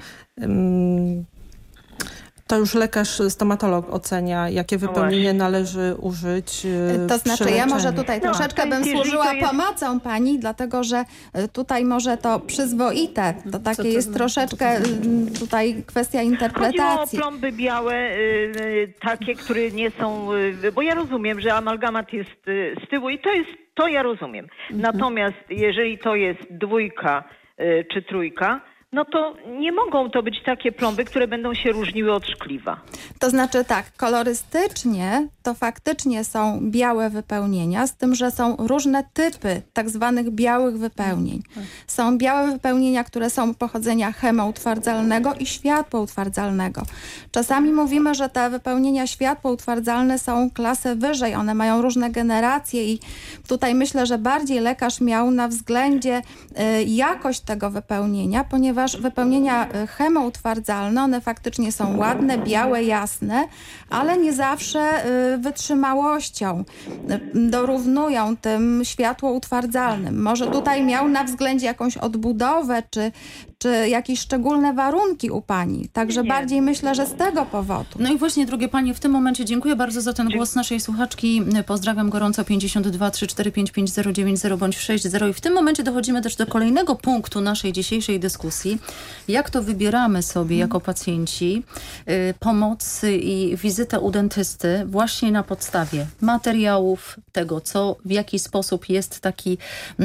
to już lekarz stomatolog ocenia, jakie wypełnienie no należy użyć. To znaczy, ja może tutaj no, troszeczkę bym służyła jest... pomocą pani, dlatego że tutaj może to przyzwoite, to takie to, jest troszeczkę tutaj kwestia interpretacji. Chodziło o plomby białe, y, takie, które nie są, y, bo ja rozumiem, że amalgamat jest y, z tyłu i to jest, to ja rozumiem. Mhm. Natomiast jeżeli to jest dwójka y, czy trójka, no to nie mogą to być takie plomby, które będą się różniły od szkliwa. To znaczy tak, kolorystycznie to faktycznie są białe wypełnienia, z tym, że są różne typy tak zwanych białych wypełnień. Są białe wypełnienia, które są pochodzenia chemoutwardzalnego i światłoutwardzalnego. Czasami mówimy, że te wypełnienia światłoutwardzalne są klasę wyżej, one mają różne generacje i tutaj myślę, że bardziej lekarz miał na względzie y, jakość tego wypełnienia, ponieważ wypełnienia chemoutwardzalne, one faktycznie są ładne, białe, jasne, ale nie zawsze y, wytrzymałością y, dorównują tym światłoutwardzalnym. Może tutaj miał na względzie jakąś odbudowę, czy, czy jakieś szczególne warunki u pani. Także nie. bardziej myślę, że z tego powodu. No i właśnie, drogie panie, w tym momencie dziękuję bardzo za ten głos naszej słuchaczki. Pozdrawiam gorąco pięćdziesiąt dwa trzy cztery pięć pięć zero dziewięć zero bądź sześć zero. I w tym momencie dochodzimy też do kolejnego punktu naszej dzisiejszej dyskusji. Jak to wybieramy sobie jako pacjenci y, pomoc i wizytę u dentysty właśnie na podstawie materiałów, tego co, w jaki sposób jest taki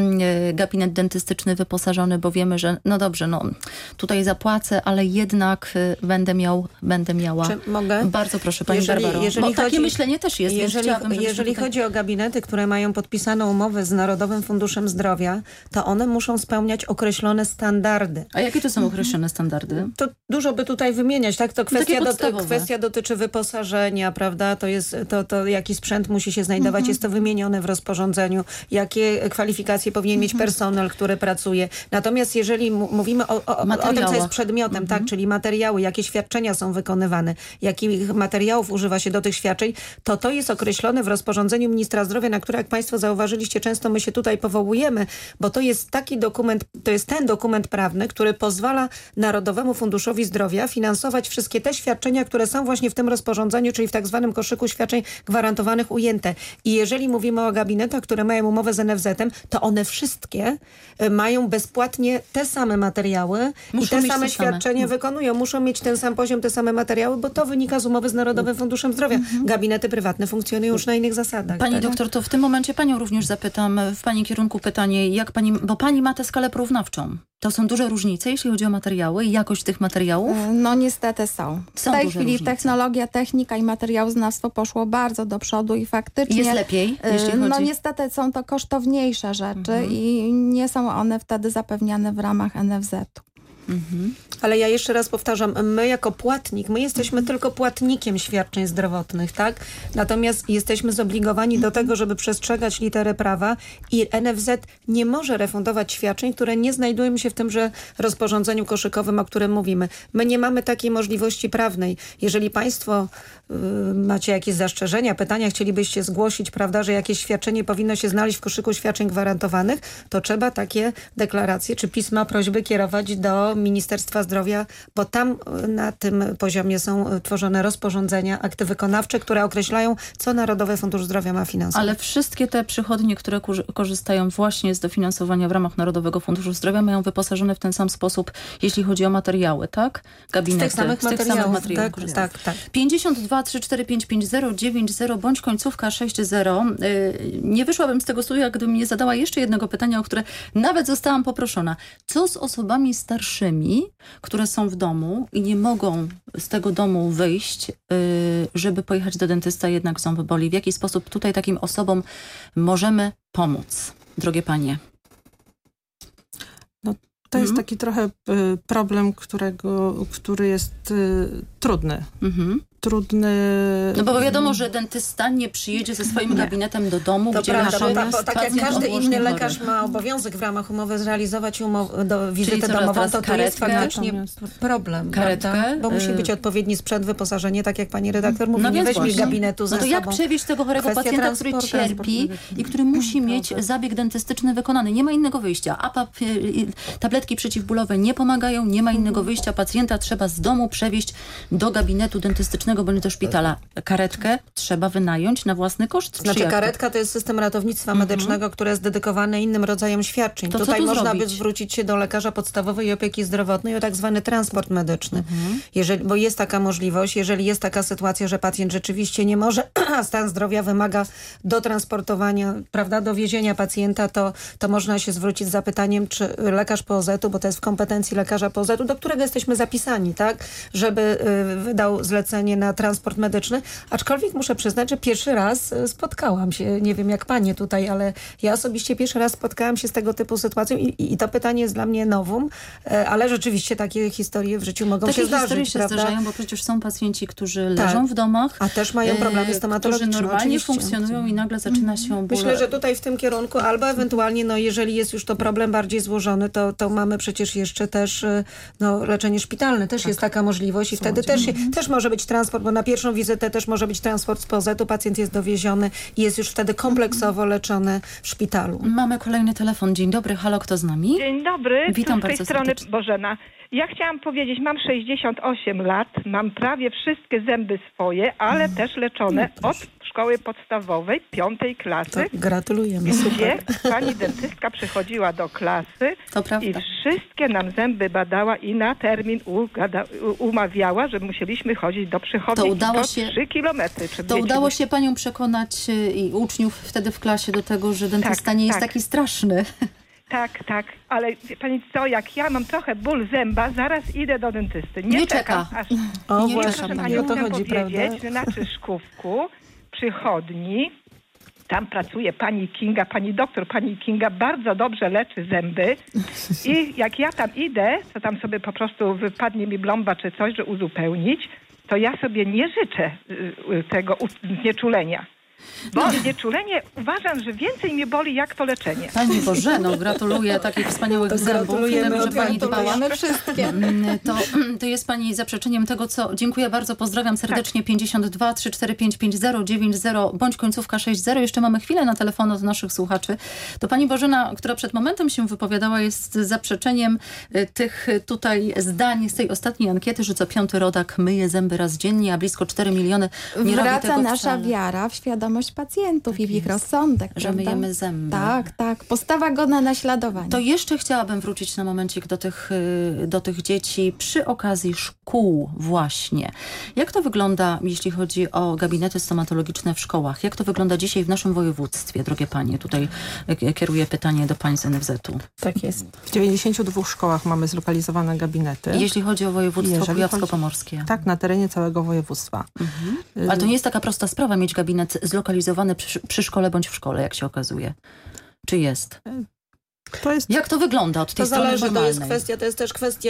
y, gabinet dentystyczny wyposażony, bo wiemy, że no dobrze, no tutaj zapłacę, ale jednak y, będę miał, będę miała. Czy mogę? Bardzo proszę, pani jeżeli, Barbaro. jeżeli bo chodzi, takie myślenie też jest. Jeżeli, jeżeli tutaj... chodzi o gabinety, które mają podpisaną umowę z Narodowym Funduszem Zdrowia, to one muszą spełniać określone standardy. A jakie to są określone standardy? To dużo by tutaj wymieniać, tak? To kwestia, do, kwestia dotyczy wyposażenia, prawda? To jest to, to jaki sprzęt musi się znajdować, mhm. jest to wymienione w rozporządzeniu, jakie kwalifikacje powinien mieć personel, który pracuje. Natomiast jeżeli mówimy o, o, o tym, co jest przedmiotem, mhm. tak? Czyli materiały, jakie świadczenia są wykonywane, jakich materiałów używa się do tych świadczeń, to to jest określone w rozporządzeniu ministra zdrowia, na które, jak państwo zauważyliście, często my się tutaj powołujemy, bo to jest taki dokument, to jest ten dokument prawny, który pozwala Narodowemu Funduszowi Zdrowia finansować wszystkie te świadczenia, które są właśnie w tym rozporządzeniu, czyli w tak zwanym koszyku świadczeń gwarantowanych ujęte. I jeżeli mówimy o gabinetach, które mają umowę z N F Z-em, to one wszystkie mają bezpłatnie te same materiały Muszą i te same świadczenia same. wykonują. Muszą mieć ten sam poziom, te same materiały, bo to wynika z umowy z Narodowym Funduszem Zdrowia. Mhm. Gabinety prywatne funkcjonują już na innych zasadach. Pani tak? doktor, to w tym momencie panią również zapytam, w pani kierunku pytanie, jak pani, bo pani ma tę skalę porównawczą. To są duże różnice, jeśli chodzi o materiały i jakość tych materiałów? No niestety są. W Są tej duże chwili różnice. technologia, technika i materiałoznawstwo poszło bardzo do przodu i faktycznie... Jest lepiej, jeśli chodzi... No niestety są to kosztowniejsze rzeczy mhm. i nie są one wtedy zapewniane w ramach N F Z-u. Mhm. Ale ja jeszcze raz powtarzam, my jako płatnik, my jesteśmy tylko płatnikiem świadczeń zdrowotnych, tak? Natomiast jesteśmy zobligowani do tego, żeby przestrzegać literę prawa i N F Z nie może refundować świadczeń, które nie znajdują się w tymże rozporządzeniu koszykowym, o którym mówimy. My nie mamy takiej możliwości prawnej. Jeżeli państwo y, macie jakieś zastrzeżenia, pytania, chcielibyście zgłosić, prawda, że jakieś świadczenie powinno się znaleźć w koszyku świadczeń gwarantowanych, to trzeba takie deklaracje czy pisma prośby kierować do Ministerstwa Zdrowia, bo tam na tym poziomie są tworzone rozporządzenia, akty wykonawcze, które określają, co Narodowy Fundusz Zdrowia ma finansować. Ale wszystkie te przychodnie, które korzystają właśnie z dofinansowania w ramach Narodowego Funduszu Zdrowia, mają wyposażone w ten sam sposób, jeśli chodzi o materiały, tak? Gabinety. Z tych samych z tych materiałów. Samych materiałów tak, tak, tak. pięćdziesiąt dwa trzy cztery pięć pięć zero dziewięć zero bądź końcówka sześć zero. Nie wyszłabym z tego studia, gdybym nie zadała jeszcze jednego pytania, o które nawet zostałam poproszona. Co z osobami starszymi, które są w domu i nie mogą z tego domu wyjść, żeby pojechać do dentysta, jednak ząb boli? W jaki sposób tutaj takim osobom możemy pomóc, drogie panie? No, to jest mhm. taki trochę problem, którego, który jest y, trudny. Mhm. Trudny... No bo wiadomo, że dentysta nie przyjedzie ze swoim nie. gabinetem do domu, to gdzie prawda, leży bo, bo tak jak każdy inny lekarz chory. ma obowiązek w ramach umowy zrealizować umow- do wizytę Czyli domową, to to jest karetkę, faktycznie problem. Karetkę, prawda? Bo musi być odpowiedni sprzęt, wyposażenie, tak jak pani redaktor mówi, no nie weźmie właśnie. gabinetu ze No to sobą. jak przewieźć tego chorego Kwestia pacjenta, który cierpi i który musi mieć zabieg dentystyczny wykonany? Nie ma innego wyjścia. A pap- tabletki przeciwbólowe nie pomagają, nie ma innego wyjścia. Pacjenta trzeba z domu przewieźć do gabinetu dentystycznego bądź do szpitala. Karetkę trzeba wynająć na własny koszt. Znaczy karetka to jest system ratownictwa mm-hmm. medycznego, które jest dedykowany innym rodzajom świadczeń. To Tutaj tu można zrobić? by zwrócić się do lekarza podstawowej opieki zdrowotnej o tak zwany transport medyczny. Mm-hmm. Jeżeli, bo jest taka możliwość, jeżeli jest taka sytuacja, że pacjent rzeczywiście nie może, a stan zdrowia wymaga dotransportowania, prawda, dowiezienia pacjenta, to, to można się zwrócić z zapytaniem, czy lekarz P O Z-u, bo to jest w kompetencji lekarza P O Z-u, do którego jesteśmy zapisani, tak, żeby y, wydał zlecenie na transport medyczny. Aczkolwiek muszę przyznać, że pierwszy raz spotkałam się, nie wiem jak panie tutaj, ale ja osobiście pierwszy raz spotkałam się z tego typu sytuacją i, i to pytanie jest dla mnie nowum, ale rzeczywiście takie historie w życiu mogą takie się zdarzyć. Takie historie się prawda? zdarzają, bo przecież są pacjenci, którzy tak. leżą w domach. A też mają problemy stomatologiczne. Którzy normalnie oczywiście. funkcjonują i nagle zaczyna się ból. Myślę, że tutaj w tym kierunku, albo ewentualnie, no jeżeli jest już to problem bardziej złożony, to, to mamy przecież jeszcze też no, leczenie szpitalne. Też tak. jest taka możliwość i wtedy też, mhm. też może być transport, bo na pierwszą wizytę też może być transport z P O Z-u, pacjent jest dowieziony i jest już wtedy kompleksowo leczony w szpitalu. Mamy kolejny telefon. Dzień dobry, halo, kto z nami? Dzień dobry, witam z tej bardzo strony serdecznie. Bożena. Ja chciałam powiedzieć, mam sześćdziesiąt osiem lat, mam prawie wszystkie zęby swoje, ale mm. też leczone no, od szkoły podstawowej, piątej klasy. To gratulujemy, gdzie super. pani dentystka przychodziła do klasy to i wszystkie nam zęby badała i na termin ugada, umawiała, że musieliśmy chodzić do przychodni. To udało się, trzy kilometry przed To dzieci. udało się panią przekonać i uczniów wtedy w klasie do tego, że dentysta tak, nie jest tak. taki straszny. Tak, tak, ale wie pani co, jak ja mam trochę ból zęba, zaraz idę do dentysty. Nie, nie czekam, czeka. aż... O, nie właśnie, pani, o to chodzi, powiedzieć, prawda? że na Krzyżkówku, przychodni, tam pracuje pani Kinga, pani doktor, pani Kinga bardzo dobrze leczy zęby i jak ja tam idę, to tam sobie po prostu wypadnie mi blomba czy coś, że uzupełnić, to ja sobie nie życzę tego znieczulenia. Bo no. znieczulenie uważam, że więcej mnie boli jak to leczenie. Pani Bożeno, gratuluję takich wspaniałych to zębów. Gratulujemy, że pani dbała. wszystkie. To, to jest pani zaprzeczeniem tego, co... Dziękuję bardzo, pozdrawiam serdecznie. Tak. pięćdziesiąt dwa trzy cztery pięć pięć zero dziewięć zero bądź końcówka sześć zero. Jeszcze mamy chwilę na telefon od naszych słuchaczy. To pani Bożena, która przed momentem się wypowiadała, jest zaprzeczeniem tych tutaj zdań z tej ostatniej ankiety, że co piąty rodak myje zęby raz dziennie, a blisko cztery miliony nie robi Wraca tego nasza wcale. wiara w świadomość świadomość pacjentów tak i w ich rozsądek. Że prawda? myjemy zęby. Tak, tak. Postawa godna naśladowania. To jeszcze chciałabym wrócić na momencik do tych, do tych dzieci przy okazji szkół właśnie. Jak to wygląda, jeśli chodzi o gabinety stomatologiczne w szkołach? Jak to wygląda dzisiaj w naszym województwie, drogie panie? Tutaj kieruję pytanie do pań z N F Z-u. Tak jest. W dziewięćdziesięciu dwóch szkołach mamy zlokalizowane gabinety. Jeśli chodzi o województwo kujawsko-pomorskie. Tak, na terenie całego województwa. Mhm. Ale to nie jest taka prosta sprawa mieć gabinet zlokalizowany przy, przy szkole bądź w szkole, jak się okazuje. Czy jest? To jest... Jak to wygląda od tej to strony zależy, formalnej? to jest kwestia, to jest też kwestia,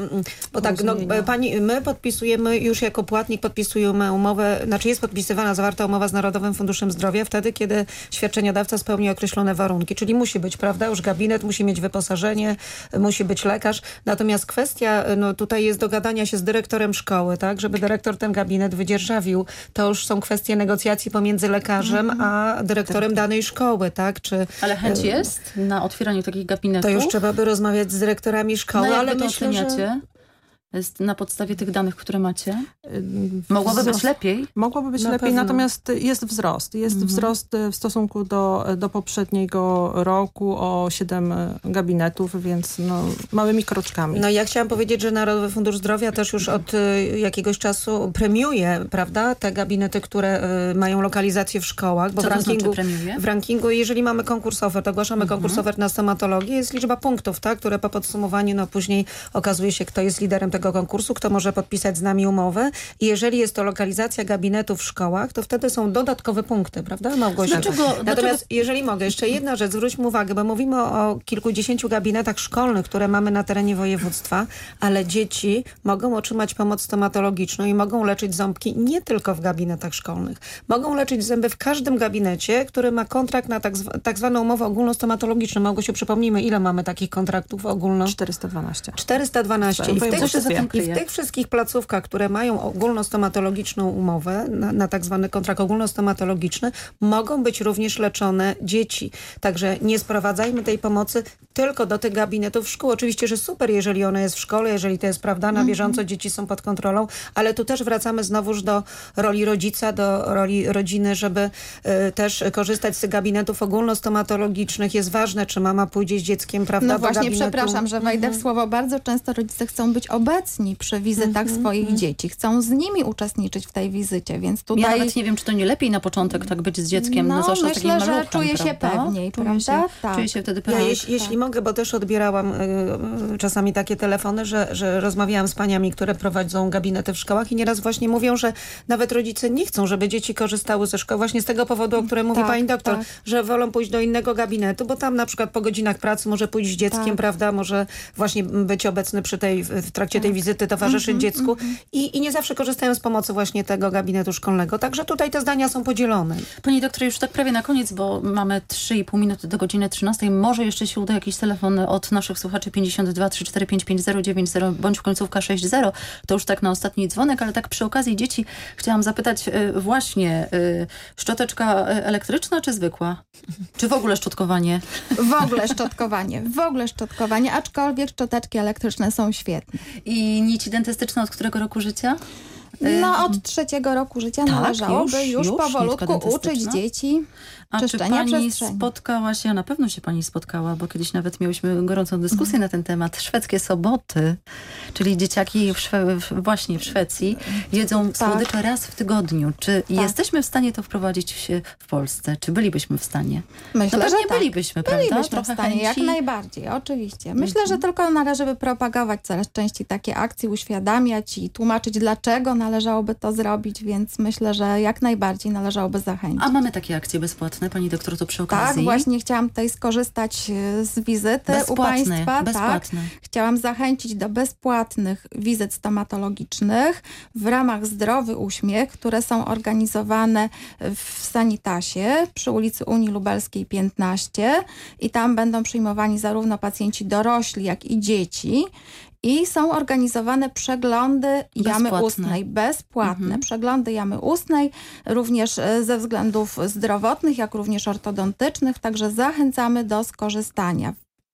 bo tak, no, pani, my podpisujemy już jako płatnik, podpisujemy umowę, znaczy jest podpisywana, zawarta umowa z Narodowym Funduszem Zdrowia wtedy, kiedy świadczeniodawca spełni określone warunki, czyli musi być, prawda, już gabinet, musi mieć wyposażenie, musi być lekarz, natomiast kwestia, no tutaj jest dogadania się z dyrektorem szkoły, tak, żeby dyrektor ten gabinet wydzierżawił. To już są kwestie negocjacji pomiędzy lekarzem mm-hmm. a dyrektorem tak. danej szkoły, tak, czy... Ale chęć jest na otwieranie takich gabinetów? To już trzeba by rozmawiać z dyrektorami szkoły, no, ale to myślę, że... Jest na podstawie tych danych, które macie? Mogłoby być lepiej? Mogłoby być Na lepiej, pewno. Natomiast jest wzrost. Jest mhm. wzrost w stosunku do, do poprzedniego roku o siedem gabinetów, więc no, małymi kroczkami. No ja chciałam powiedzieć, że Narodowy Fundusz Zdrowia też już od jakiegoś czasu premiuje, prawda, te gabinety, które y, mają lokalizację w szkołach. Bo Co w rankingu, to znaczy premiuje? W rankingu, jeżeli mamy konkurs ofert, ogłaszamy mhm. konkurs ofert na stomatologię, jest liczba punktów, tak, które po podsumowaniu, no później okazuje się, kto jest liderem tego konkursu, kto może podpisać z nami umowę. I jeżeli jest to lokalizacja gabinetu w szkołach, to wtedy są dodatkowe punkty, prawda, Małgosia? Dlaczego, Natomiast dlaczego... jeżeli mogę, jeszcze jedna rzecz, zwróćmy uwagę, bo mówimy o, o kilkudziesięciu gabinetach szkolnych, które mamy na terenie województwa, ale dzieci mogą otrzymać pomoc stomatologiczną i mogą leczyć ząbki nie tylko w gabinetach szkolnych. Mogą leczyć zęby w każdym gabinecie, który ma kontrakt na tak, zw tak zwaną umowę ogólnostomatologiczną. Małgosiu, przypomnijmy, ile mamy takich kontraktów ogólno? czterysta dwanaście. czterysta dwanaście. I w, tych, się I w tych wszystkich placówkach, które mają ogólnostomatologiczną umowę na, na tak zwany kontrakt ogólnostomatologiczny, mogą być również leczone dzieci. Także nie sprowadzajmy tej pomocy tylko do tych gabinetów szkół. Oczywiście, że super, jeżeli ona jest w szkole, jeżeli to jest prawda, na bieżąco dzieci są pod kontrolą, ale tu też wracamy znowuż do roli rodzica, do roli rodziny, żeby y, też korzystać z tych gabinetów ogólnostomatologicznych. Jest ważne, czy mama pójdzie z dzieckiem, prawda, No do właśnie, gabinetu. przepraszam, że wejdę Mhm. w słowo. Bardzo często rodzice chcą być obecni przy wizytach Mhm. swoich Mhm. dzieci. Chcą z nimi uczestniczyć w tej wizycie, więc tutaj... Ja nawet nie wiem, czy to nie lepiej na początek tak być z dzieckiem, no, no, zwłaszcza myślę, takim że maluchem, czuje się prawda? pewniej, Czuje prawda? się, Tak. czuje się wtedy Ja, pewniej. jeśli, jeśli mogę, bo też odbierałam y, y, czasami takie telefony, że, że rozmawiałam z paniami, które prowadzą gabinety w szkołach i nieraz właśnie mówią, że nawet rodzice nie chcą, żeby dzieci korzystały ze szkoły właśnie z tego powodu, o którym mówi Tak, pani doktor, tak. że wolą pójść do innego gabinetu, bo tam na przykład po godzinach pracy może pójść z dzieckiem, Tak. prawda, może właśnie być obecny przy tej, w trakcie tej wizyty, towarzyszyć Mhm, dziecku mhm. i, i nie zawsze korzystają z pomocy właśnie tego gabinetu szkolnego. Także tutaj te zdania są podzielone. Pani doktor, już tak prawie na koniec, bo mamy trzy i pół minuty do godziny trzynastej. Może jeszcze się uda jakiś telefon od naszych słuchaczy pięćdziesiąt dwa trzydzieści cztery pięćdziesiąt pięć zero dziewięć zero bądź końcówka sześć zero. To już tak na ostatni dzwonek, ale tak przy okazji dzieci chciałam zapytać y, właśnie, y, szczoteczka elektryczna czy zwykła? Czy w ogóle szczotkowanie? W ogóle szczotkowanie, w ogóle szczotkowanie, aczkolwiek szczoteczki elektryczne są świetne. I nici dentystyczne od którego roku życia? No od trzeciego roku życia tak, należałoby już, już, już powolutku nitka uczyć dentystyczna? dzieci A czy czyszczenia pani przestrzeni. spotkała się, a na pewno się pani spotkała, bo kiedyś nawet miałyśmy gorącą dyskusję Mhm. na ten temat, szwedzkie soboty, czyli dzieciaki w Szwe w, właśnie w Szwecji jedzą Tak. słodycze raz w tygodniu. Czy Tak. jesteśmy w stanie to wprowadzić się w Polsce? Czy bylibyśmy w stanie? Myślę, no pewnie że tak. bylibyśmy, prawda? Bylibyśmy Trochę w stanie, chęci. jak najbardziej, oczywiście. Myślę, Mhm. że tylko należy by propagować coraz częściej takie akcje, uświadamiać i tłumaczyć, dlaczego należałoby to zrobić, więc myślę, że jak najbardziej należałoby zachęcić. A mamy takie akcje bezpłatne, pani doktor, to przy Tak, okazji? właśnie chciałam tutaj skorzystać e, z wizyty Bezpłatne, u Państwa. bezpłatne. Tak. Chciałam zachęcić do bezpłatnych wizyt stomatologicznych w ramach Zdrowy Uśmiech, które są organizowane w Sanitasie przy ulicy Unii Lubelskiej piętnaście i tam będą przyjmowani zarówno pacjenci dorośli, jak i dzieci. I są organizowane przeglądy jamy Bezpłatne. ustnej, bezpłatne. Mhm. Przeglądy jamy ustnej, również e, ze względów zdrowotnych, jak również ortodontycznych, także zachęcamy do skorzystania.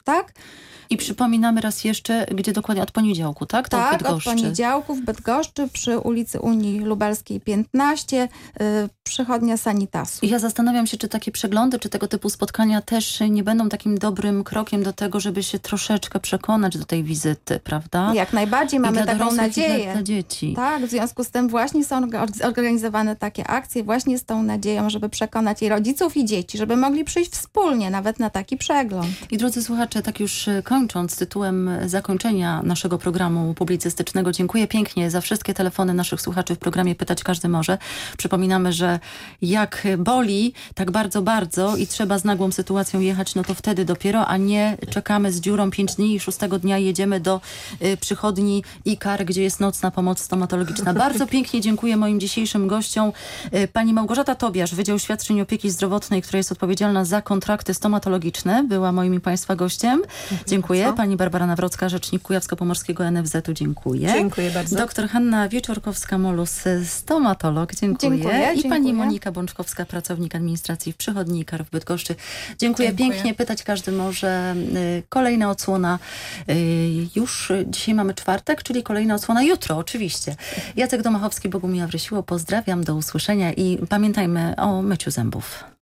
tak? I przypominamy raz jeszcze, gdzie dokładnie, od poniedziałku, tak? To Tak, w Bydgoszczy. od poniedziałku w Bydgoszczy przy ulicy Unii Lubelskiej piętnaście, yy, przychodnia Sanitasu. I ja zastanawiam się, czy takie przeglądy, czy tego typu spotkania też nie będą takim dobrym krokiem do tego, żeby się troszeczkę przekonać do tej wizyty, prawda? Jak najbardziej, mamy I dla taką dorosłych, nadzieję. I dla, dla dzieci. Tak, w związku z tym właśnie są organizowane takie akcje właśnie z tą nadzieją, żeby przekonać i rodziców, i dzieci, żeby mogli przyjść wspólnie nawet na taki przegląd. I drodzy słuchacze, tak już kończąc, tytułem zakończenia naszego programu publicystycznego, dziękuję pięknie za wszystkie telefony naszych słuchaczy w programie Pytać Każdy Może. Przypominamy, że jak boli tak bardzo, bardzo i trzeba z nagłą sytuacją jechać, no to wtedy dopiero, a nie czekamy z dziurą pięć dni i szóstego dnia jedziemy do y, przychodni I K A R, gdzie jest nocna pomoc stomatologiczna. Bardzo pięknie dziękuję moim dzisiejszym gościom. Y, pani Małgorzata Tobiasz, Wydział Świadczeń Opieki Zdrowotnej, która jest odpowiedzialna za kontrakty stomatologiczne, była moim i państwa gościem. Dziękuję. Pani Barbara Nawrocka, rzecznik Kujawsko-Pomorskiego N F Z-u, dziękuję. Dziękuję bardzo. Doktor Hanna Wieczorkowska-Molus, stomatolog, dziękuję. Dziękuję, I dziękuję. pani Monika Bączkowska, pracownik administracji w przychodni I K A R w Bydgoszczy. Dziękuję, Dziękuję. pięknie. Pytać każdy może. Kolejna odsłona. Już dzisiaj mamy czwartek, czyli kolejna odsłona jutro, oczywiście. Jacek Domachowski, Bogumiła Wrysiło. Pozdrawiam, do usłyszenia i pamiętajmy o myciu zębów.